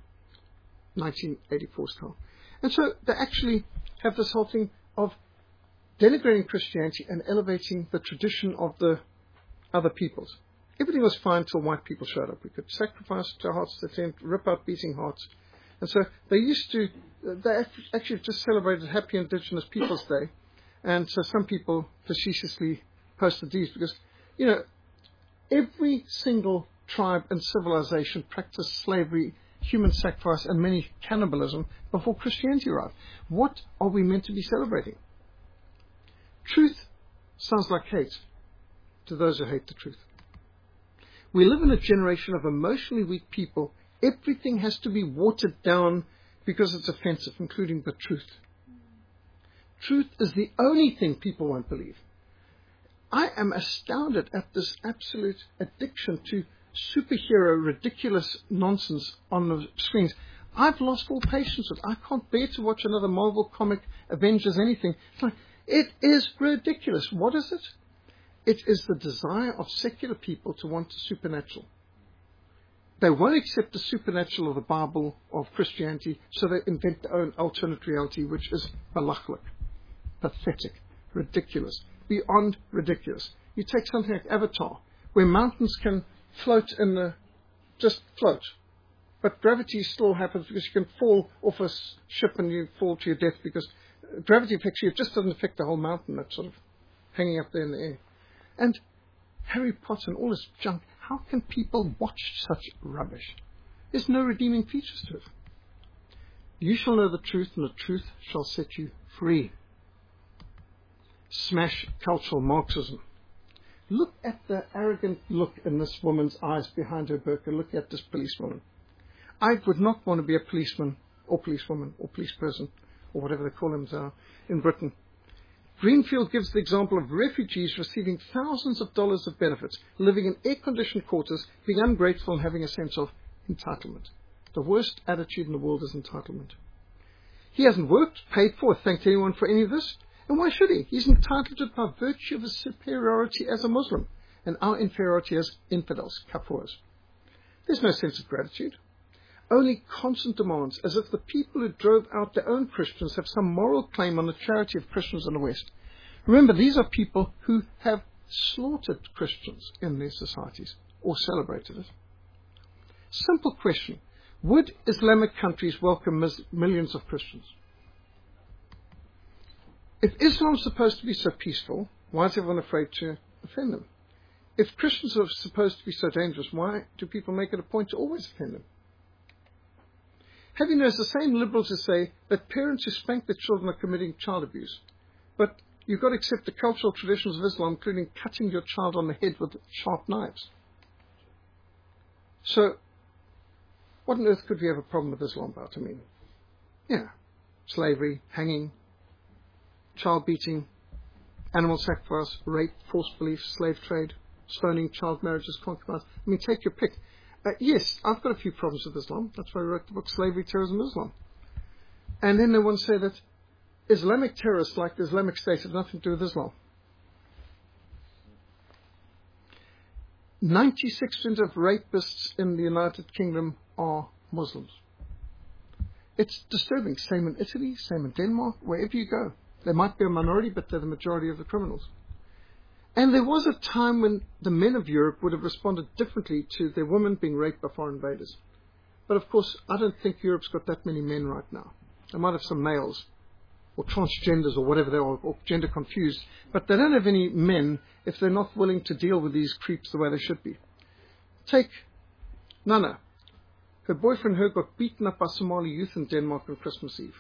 1984 style. And so they actually have this whole thing of denigrating Christianity and elevating the tradition of the other peoples. Everything was fine until white people showed up. We could sacrifice to our hearts to attempt, rip out beating hearts. And so they actually just celebrated Happy Indigenous Peoples Day. And so some people facetiously posted these because, every single tribe and civilization practiced slavery, human sacrifice, and many cannibalism before Christianity arrived. What are we meant to be celebrating? Truth sounds like hate to those who hate the truth. We live in a generation of emotionally weak people. Everything has to be watered down because it's offensive, including the truth. Truth is the only thing people won't believe. I am astounded at this absolute addiction to superhero, ridiculous nonsense on the screens. I've lost all patience with it. I can't bear to watch another Marvel comic, Avengers, anything. It's like, it is ridiculous. What is it? It is the desire of secular people to want the supernatural. They won't accept the supernatural of the Bible, of Christianity, so they invent their own alternate reality, which is balachlik, pathetic, ridiculous, beyond ridiculous. You take something like Avatar, where mountains can float just float. But gravity still happens because you can fall off a ship and you fall to your death because gravity affects you. It just doesn't affect the whole mountain that's sort of hanging up there in the air. And Harry Potter and all this junk, how can people watch such rubbish? There's no redeeming features to it. You shall know the truth, and the truth shall set you free. Smash cultural Marxism. Look at the arrogant look in this woman's eyes behind her burqa. Look at this policewoman. I would not want to be a policeman or policewoman or policeperson or whatever they call them in Britain. Greenfield gives the example of refugees receiving thousands of dollars of benefits, living in air-conditioned quarters, being ungrateful and having a sense of entitlement. The worst attitude in the world is entitlement. He hasn't worked, paid for, or thanked anyone for any of this, And why should he? He's entitled to it by virtue of his superiority as a Muslim and our inferiority as infidels, kafirs. There's no sense of gratitude. Only constant demands, as if the people who drove out their own Christians have some moral claim on the charity of Christians in the West. Remember, these are people who have slaughtered Christians in their societies or celebrated it. Simple question. Would Islamic countries welcome millions of Christians? If Islam is supposed to be so peaceful, why is everyone afraid to offend them? If Christians are supposed to be so dangerous, why do people make it a point to always offend them? Have you noticed the same liberals who say that parents who spank their children are committing child abuse? But you've got to accept the cultural traditions of Islam, including cutting your child on the head with sharp knives. So, what on earth could we have a problem with Islam about? I mean, slavery, hanging, child beating, animal sacrifice, rape, forced belief, slave trade, stoning, child marriages, concubines. I mean, take your pick. Yes, I've got a few problems with Islam. That's why I wrote the book Slavery, Terrorism, Islam. And then they want to say that Islamic terrorists like the Islamic State have nothing to do with Islam. 96% of rapists in the United Kingdom are Muslims. It's disturbing. Same in Italy, same in Denmark, wherever you go. They might be a minority, but they're the majority of the criminals. And there was a time when the men of Europe would have responded differently to their women being raped by foreign invaders. But of course, I don't think Europe's got that many men right now. They might have some males, or transgenders, or whatever they are, or gender confused. But they don't have any men if they're not willing to deal with these creeps the way they should be. Take Nana. Her boyfriend, her, got beaten up by Somali youth in Denmark on Christmas Eve.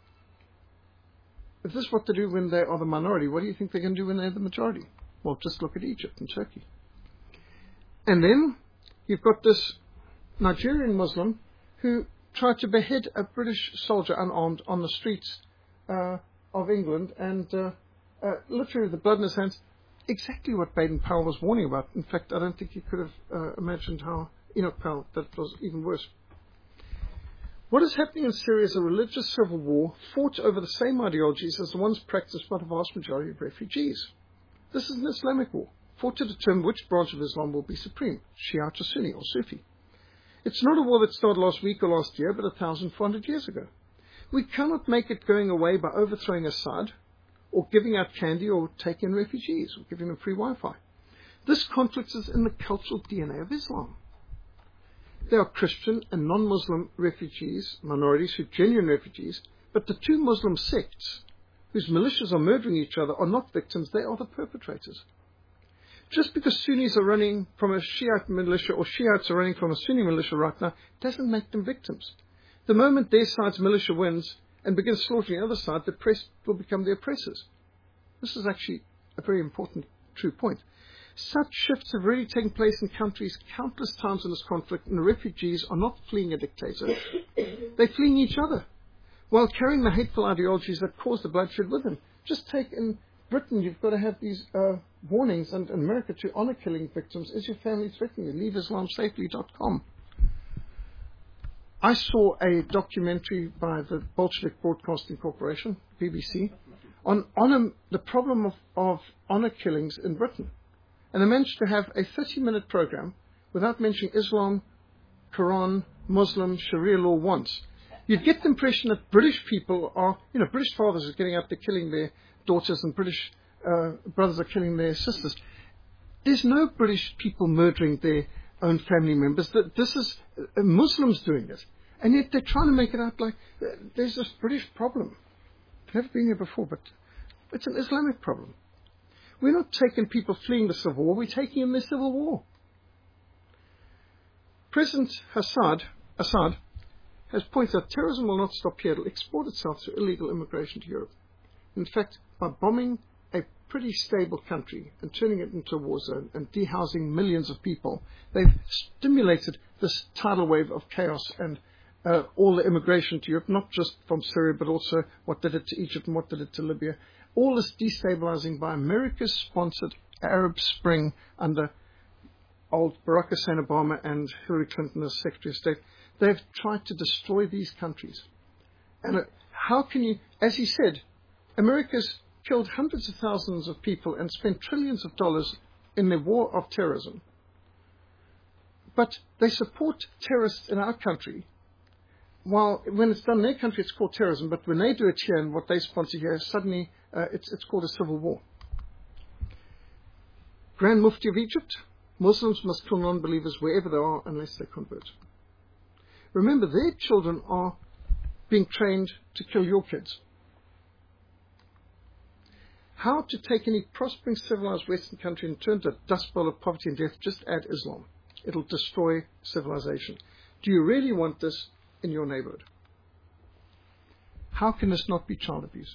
If this is what they do when they are the minority, what do you think they're going to do when they're the majority? Well, just look at Egypt and Turkey. And then you've got this Nigerian Muslim who tried to behead a British soldier unarmed on the streets of England, and literally the blood in his hands. Exactly what Baden-Powell was warning about. In fact, I don't think he could have imagined how Enoch Powell, that was even worse. What is happening in Syria is a religious civil war fought over the same ideologies as the ones practiced by the vast majority of refugees. This is an Islamic war, fought to determine which branch of Islam will be supreme, Shia or Sunni or Sufi. It's not a war that started last week or last year, but 1,400 years ago. We cannot make it going away by overthrowing Assad, or giving out candy, or taking in refugees, or giving them free Wi-Fi. This conflict is in the cultural DNA of Islam. There are Christian and non-Muslim refugees, minorities who are genuine refugees, but the two Muslim sects, whose militias are murdering each other, are not victims, they are the perpetrators. Just because Sunnis are running from a Shiite militia or Shiites are running from a Sunni militia right now, doesn't make them victims. The moment their side's militia wins and begins slaughtering the other side, the oppressed will become the oppressors. This is actually a very important, true point. Such shifts have already taken place in countries countless times in this conflict, and the refugees are not fleeing a dictator. They're fleeing each other, while carrying the hateful ideologies that cause the bloodshed with them. Just take in Britain, you've got to have these warnings, and in America to honor killing victims. Is your family threatening you? LeaveIslamSafely.com. I saw a documentary by the Bolshevik Broadcasting Corporation, BBC, on the problem of honor killings in Britain. And they managed to have a 30-minute program without mentioning Islam, Quran, Muslim, Sharia law once. You'd get the impression that British people are, British fathers are getting out there killing their daughters, and British brothers are killing their sisters. There's no British people murdering their own family members. This is Muslims doing it. And yet they're trying to make it out like there's this British problem. I've never been here before, but it's an Islamic problem. We're not taking people fleeing the civil war, we're taking in the civil war. President Assad has pointed out terrorism will not stop here. It will export itself through illegal immigration to Europe. In fact, by bombing a pretty stable country and turning it into a war zone and dehousing millions of people, they've stimulated this tidal wave of chaos and all the immigration to Europe, not just from Syria, but also what they did to Egypt and what they did to Libya. All this destabilizing by America's sponsored Arab Spring under old Barack Hussein Obama and Hillary Clinton as Secretary of State. They've tried to destroy these countries. And how can you, as he said, America's killed hundreds of thousands of people and spent trillions of dollars in the war of terrorism. But they support terrorists in our country. While when it's done in their country, it's called terrorism. But when they do it here and what they sponsor here, suddenly it's called a civil war. Grand Mufti of Egypt, Muslims must kill non-believers wherever they are unless they convert. Remember, their children are being trained to kill your kids. How to take any prospering civilized Western country and turn to a dust bowl of poverty and death? Just add Islam. It'll destroy civilization. Do you really want this in your neighborhood? How can this not be child abuse?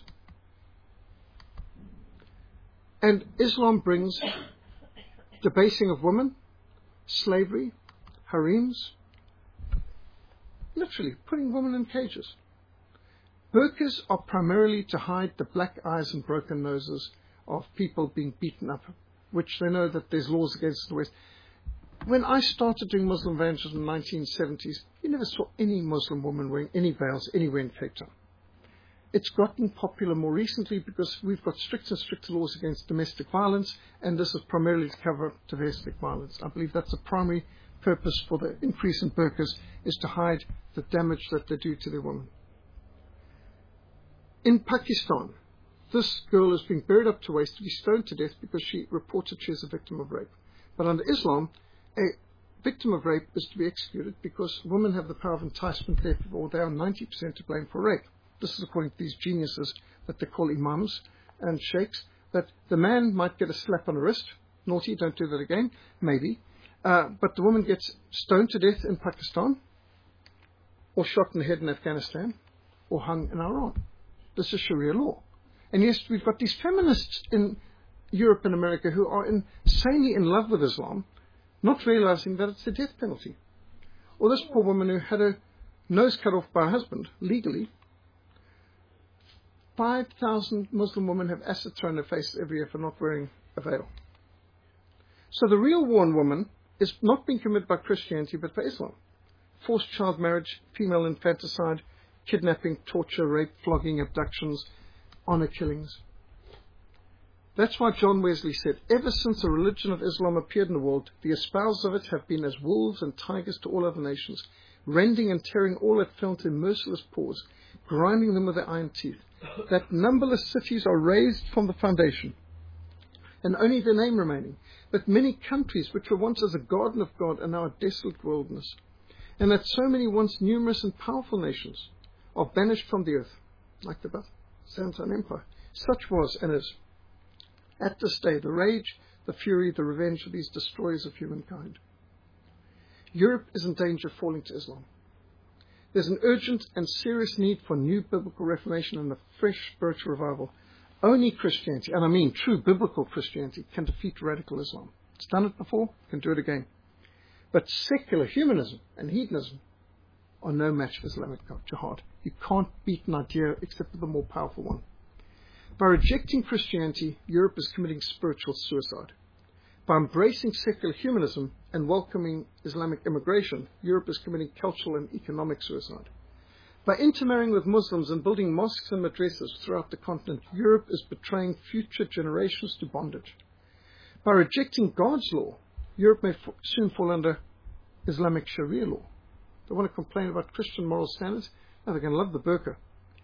And Islam brings debasing of women, slavery, harems, literally putting women in cages. Burqas are primarily to hide the black eyes and broken noses of people being beaten up, which they know that there's laws against in the West. When I started doing Muslim evangelism in the 1970s, you never saw any Muslim woman wearing any veils anywhere in Cape Town. It's gotten popular more recently because we've got stricter and stricter laws against domestic violence, and this is primarily to cover domestic violence. I believe that's the primary purpose for the increase in burqas, is to hide the damage that they do to their women. In Pakistan, this girl is being buried up to waist to be stoned to death because she reported she is a victim of rape. But under Islam, a victim of rape is to be executed because women have the power of enticement, therefore they are 90% to blame for rape. This is according to these geniuses that they call imams and sheikhs, that the man might get a slap on the wrist, naughty, don't do that again, maybe, but the woman gets stoned to death in Pakistan, or shot in the head in Afghanistan, or hung in Iran. This is Sharia law. And yes, we've got these feminists in Europe and America who are insanely in love with Islam, not realizing that it's the death penalty. Or this poor woman who had her nose cut off by her husband, legally. 5,000 Muslim women have acid thrown in their faces every year for not wearing a veil. So the real war on women is not being committed by Christianity, but by Islam. Forced child marriage, female infanticide, kidnapping, torture, rape, flogging, abductions, honor killings. That's why John Wesley said, ever since the religion of Islam appeared in the world, the espousers of it have been as wolves and tigers to all other nations, rending and tearing all that fell into merciless paws, grinding them with their iron teeth, that numberless cities are razed from the foundation, and only their name remaining, that many countries which were once as a garden of God are now a desolate wilderness, and that so many once numerous and powerful nations are banished from the earth, like the Byzantine Empire. Such was and is, at this day, the rage, the fury, the revenge of these destroyers of humankind. Europe is in danger of falling to Islam. There's an urgent and serious need for new biblical reformation and a fresh spiritual revival. Only Christianity, and I mean true biblical Christianity, can defeat radical Islam. It's done it before, can do it again. But secular humanism and hedonism are no match for Islamic jihad. You can't beat an idea except with a more powerful one. By rejecting Christianity, Europe is committing spiritual suicide. By embracing secular humanism and welcoming Islamic immigration, Europe is committing cultural and economic suicide. By intermarrying with Muslims and building mosques and madrasas throughout the continent, Europe is betraying future generations to bondage. By rejecting God's law, Europe may soon fall under Islamic Sharia law. They want to complain about Christian moral standards? No, they're going to love the burqa.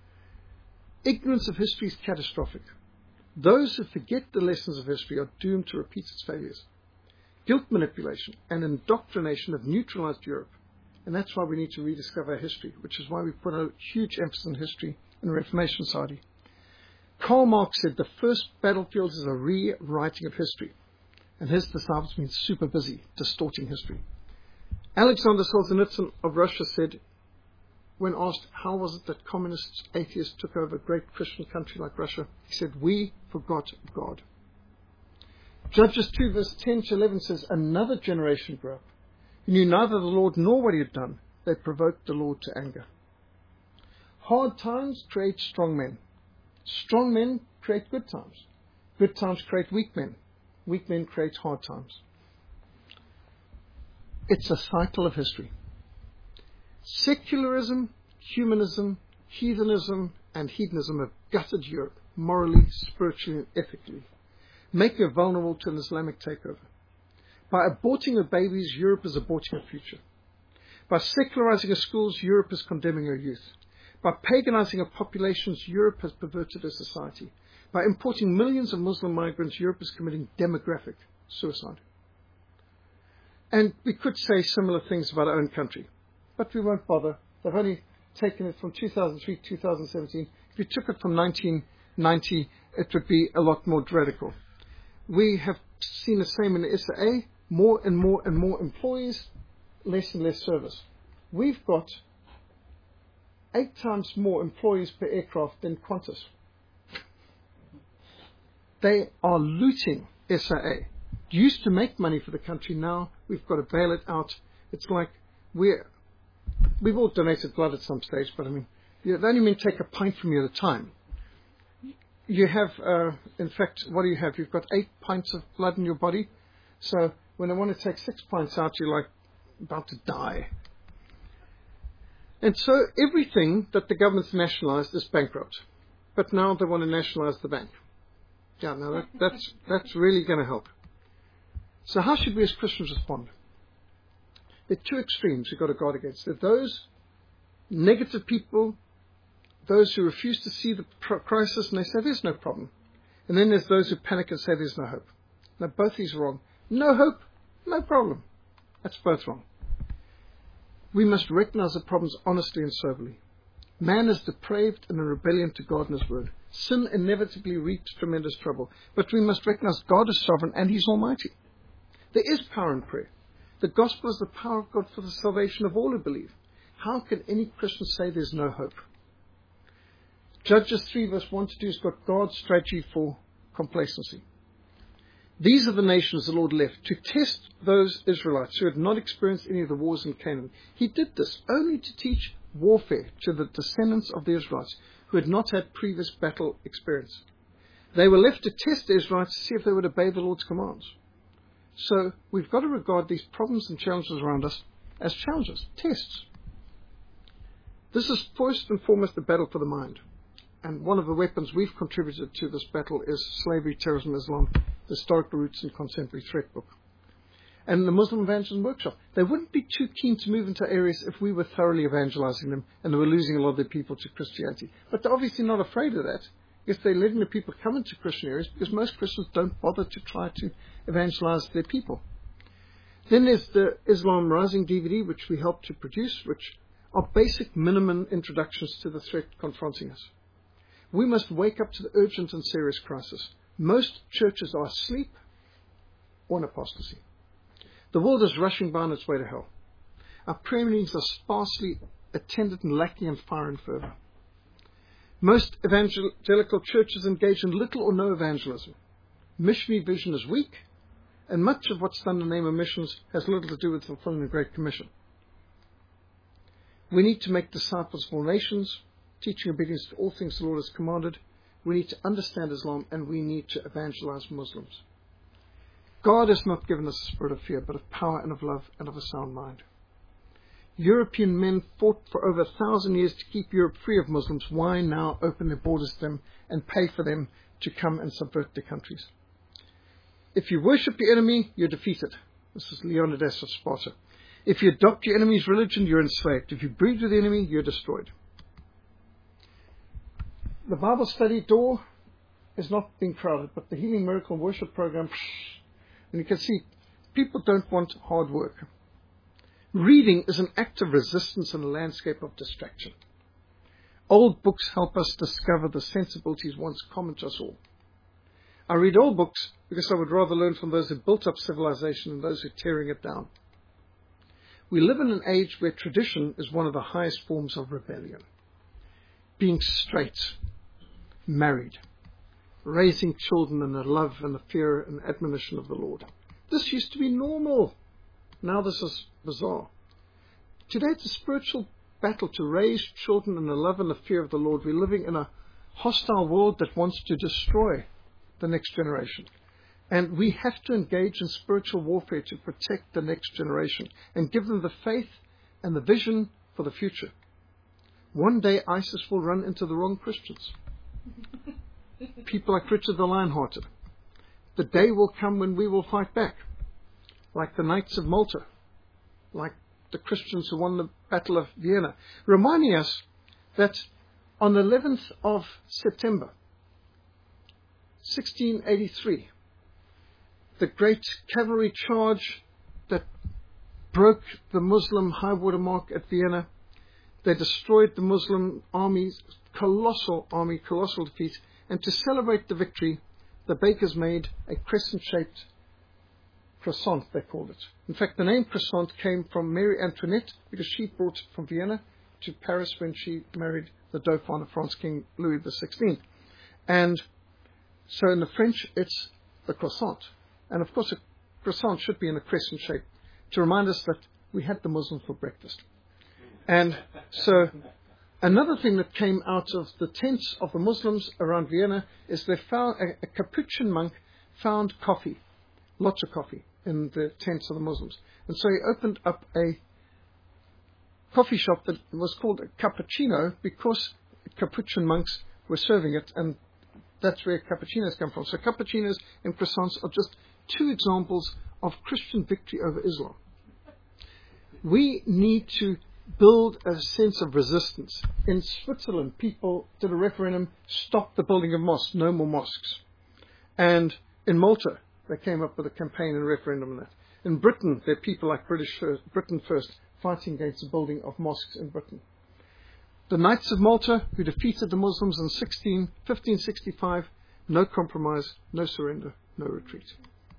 Ignorance of history is catastrophic. Those who forget the lessons of history are doomed to repeat its failures. Guilt manipulation and indoctrination have neutralized Europe. And that's why we need to rediscover our history, which is why we put a huge emphasis on history in the Reformation Society. Karl Marx said the first battlefield is a rewriting of history. And his disciples have been super busy distorting history. Alexander Solzhenitsyn of Russia said, when asked how was it that communist atheists took over a great Christian country like Russia, he said, we forgot God. Judges 2 verse 10 to 11 says, another generation grew up, who knew neither the Lord nor what he had done. They provoked the Lord to anger. Hard times create strong men. Strong men create good times. Good times create weak men. Weak men create hard times. It's a cycle of history. Secularism, humanism, heathenism, and hedonism have gutted Europe. morally, spiritually, and ethically, making her vulnerable to an Islamic takeover. By aborting her babies, Europe is aborting her future. By secularizing her schools, Europe is condemning her youth. By paganizing her populations, Europe has perverted her society. By importing millions of Muslim migrants, Europe is committing demographic suicide. And we could say similar things about our own country, but we won't bother. They've only taken it from 2003 to 2017. If you took it from 1990, it would be a lot more radical. We have seen the same in the SAA, more and more and more employees, less and less service. We've got 8 times more employees per aircraft than Qantas. They are looting SAA. Used to make money for the country, now we've got to bail it out. It's like we've all donated blood at some stage, but I mean, they only mean take a pint from you at a time. You have, in fact, what do you have? You've got 8 pints of blood in your body. So when they want to take 6 pints out, you're like about to die. And so everything that the government's nationalized is bankrupt. But now they want to nationalize the bank. Yeah, no, that's really going to help. So how should we as Christians respond? There are 2 extremes we've got to guard against. There are those negative people, those who refuse to see the crisis and they say there's no problem. And then there's those who panic and say there's no hope. Now both these are wrong. No hope, no problem. That's both wrong. We must recognize the problems honestly and soberly. Man is depraved and in rebellion to God and His Word. Sin inevitably reaps tremendous trouble. But we must recognize God is sovereign and He's almighty. There is power in prayer. The gospel is the power of God for the salvation of all who believe. How can any Christian say there's no hope? Judges 3 verse 1 to 2 has got God's strategy for complacency. These are the nations the Lord left to test those Israelites who had not experienced any of the wars in Canaan. He did this only to teach warfare to the descendants of the Israelites who had not had previous battle experience. They were left to test the Israelites to see if they would obey the Lord's commands. So we've got to regard these problems and challenges around us as challenges, tests. This is first and foremost a battle for the mind. And one of the weapons we've contributed to this battle is Slavery, Terrorism, Islam, Historical Roots and Contemporary Threat book. And the Muslim Evangelism Workshop. They wouldn't be too keen to move into areas if we were thoroughly evangelizing them and they were losing a lot of their people to Christianity. But they're obviously not afraid of that. Yes, they're letting the people come into Christian areas because most Christians don't bother to try to evangelize their people. Then there's the Islam Rising DVD, which we helped to produce, which are basic minimum introductions to the threat confronting us. We must wake up to the urgent and serious crisis. Most churches are asleep or in apostasy. The world is rushing by on its way to hell. Our prayer meetings are sparsely attended and lacking in fire and fervor. Most evangelical churches engage in little or no evangelism. Missionary vision is weak, and much of what's done in the name of missions has little to do with fulfilling the Great Commission. We need to make disciples of all nations, teaching obedience to all things the Lord has commanded. We need to understand Islam, and we need to evangelize Muslims. God has not given us a spirit of fear, but of power and of love and of a sound mind. European men fought for over 1,000 years to keep Europe free of Muslims. Why now open their borders to them and pay for them to come and subvert their countries? If you worship your enemy, you're defeated. This is Leonidas of Sparta. If you adopt your enemy's religion, you're enslaved. If you breed with the enemy, you're destroyed. The Bible study door is not being crowded, but the Healing Miracle Worship Program, and you can see people don't want hard work. Reading is an act of resistance in a landscape of distraction. Old books help us discover the sensibilities once common to us all. I read old books because I would rather learn from those who built up civilization than those who are tearing it down. We live in an age where tradition is one of the highest forms of rebellion. Being straight, married, raising children in the love and the fear and admonition of the Lord. This used to be normal. Now this is bizarre. Today it's a spiritual battle to raise children in the love and the fear of the Lord. We're living in a hostile world that wants to destroy the next generation. And we have to engage in spiritual warfare to protect the next generation and give them the faith and the vision for the future. One day ISIS will run into the wrong Christians. people like Richard the Lionhearted. The day will come when we will fight back, like the Knights of Malta, like the Christians who won the Battle of Vienna, reminding us that on the 11th of September, 1683, the great cavalry charge that broke the Muslim high water mark at Vienna, they destroyed the Muslim army's colossal defeat, and to celebrate the victory, the bakers made a crescent-shaped croissant, they called it. In fact, the name croissant came from Mary Antoinette, because she brought it from Vienna to Paris when she married the Dauphin of France, King Louis XVI. And so in the French, it's the croissant. And of course, a croissant should be in a crescent shape to remind us that we had the Muslims for breakfast. And so another thing that came out of the tents of the Muslims around Vienna is they found a Capuchin monk found coffee, lots of coffee in the tents of the Muslims. And so he opened up a coffee shop that was called a cappuccino because Capuchin monks were serving it, and that's where cappuccinos come from. So cappuccinos and croissants are just two examples of Christian victory over Islam. We need to build a sense of resistance. In Switzerland, people did a referendum, stop the building of mosques, no more mosques. And in Malta, they came up with a campaign and referendum on that. In Britain, there are people like Britain First fighting against the building of mosques in Britain. The Knights of Malta, who defeated the Muslims in 1565, no compromise, no surrender, no retreat.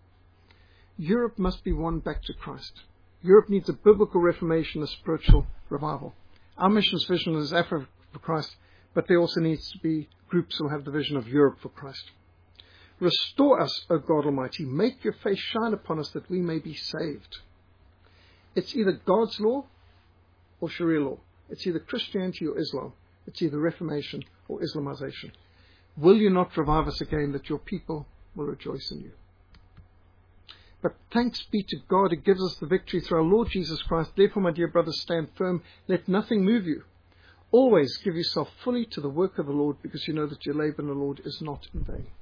Europe must be won back to Christ. Europe needs a biblical reformation, a spiritual revival. Our mission's vision is Africa for Christ, but there also needs to be groups who have the vision of Europe for Christ. Restore us, O God Almighty. Make your face shine upon us that we may be saved. It's either God's law or Sharia law. It's either Christianity or Islam. It's either Reformation or Islamization. Will you not revive us again that your people will rejoice in you? But thanks be to God who gives us the victory through our Lord Jesus Christ. Therefore, my dear brothers, stand firm. Let nothing move you. Always give yourself fully to the work of the Lord, because you know that your labor in the Lord is not in vain.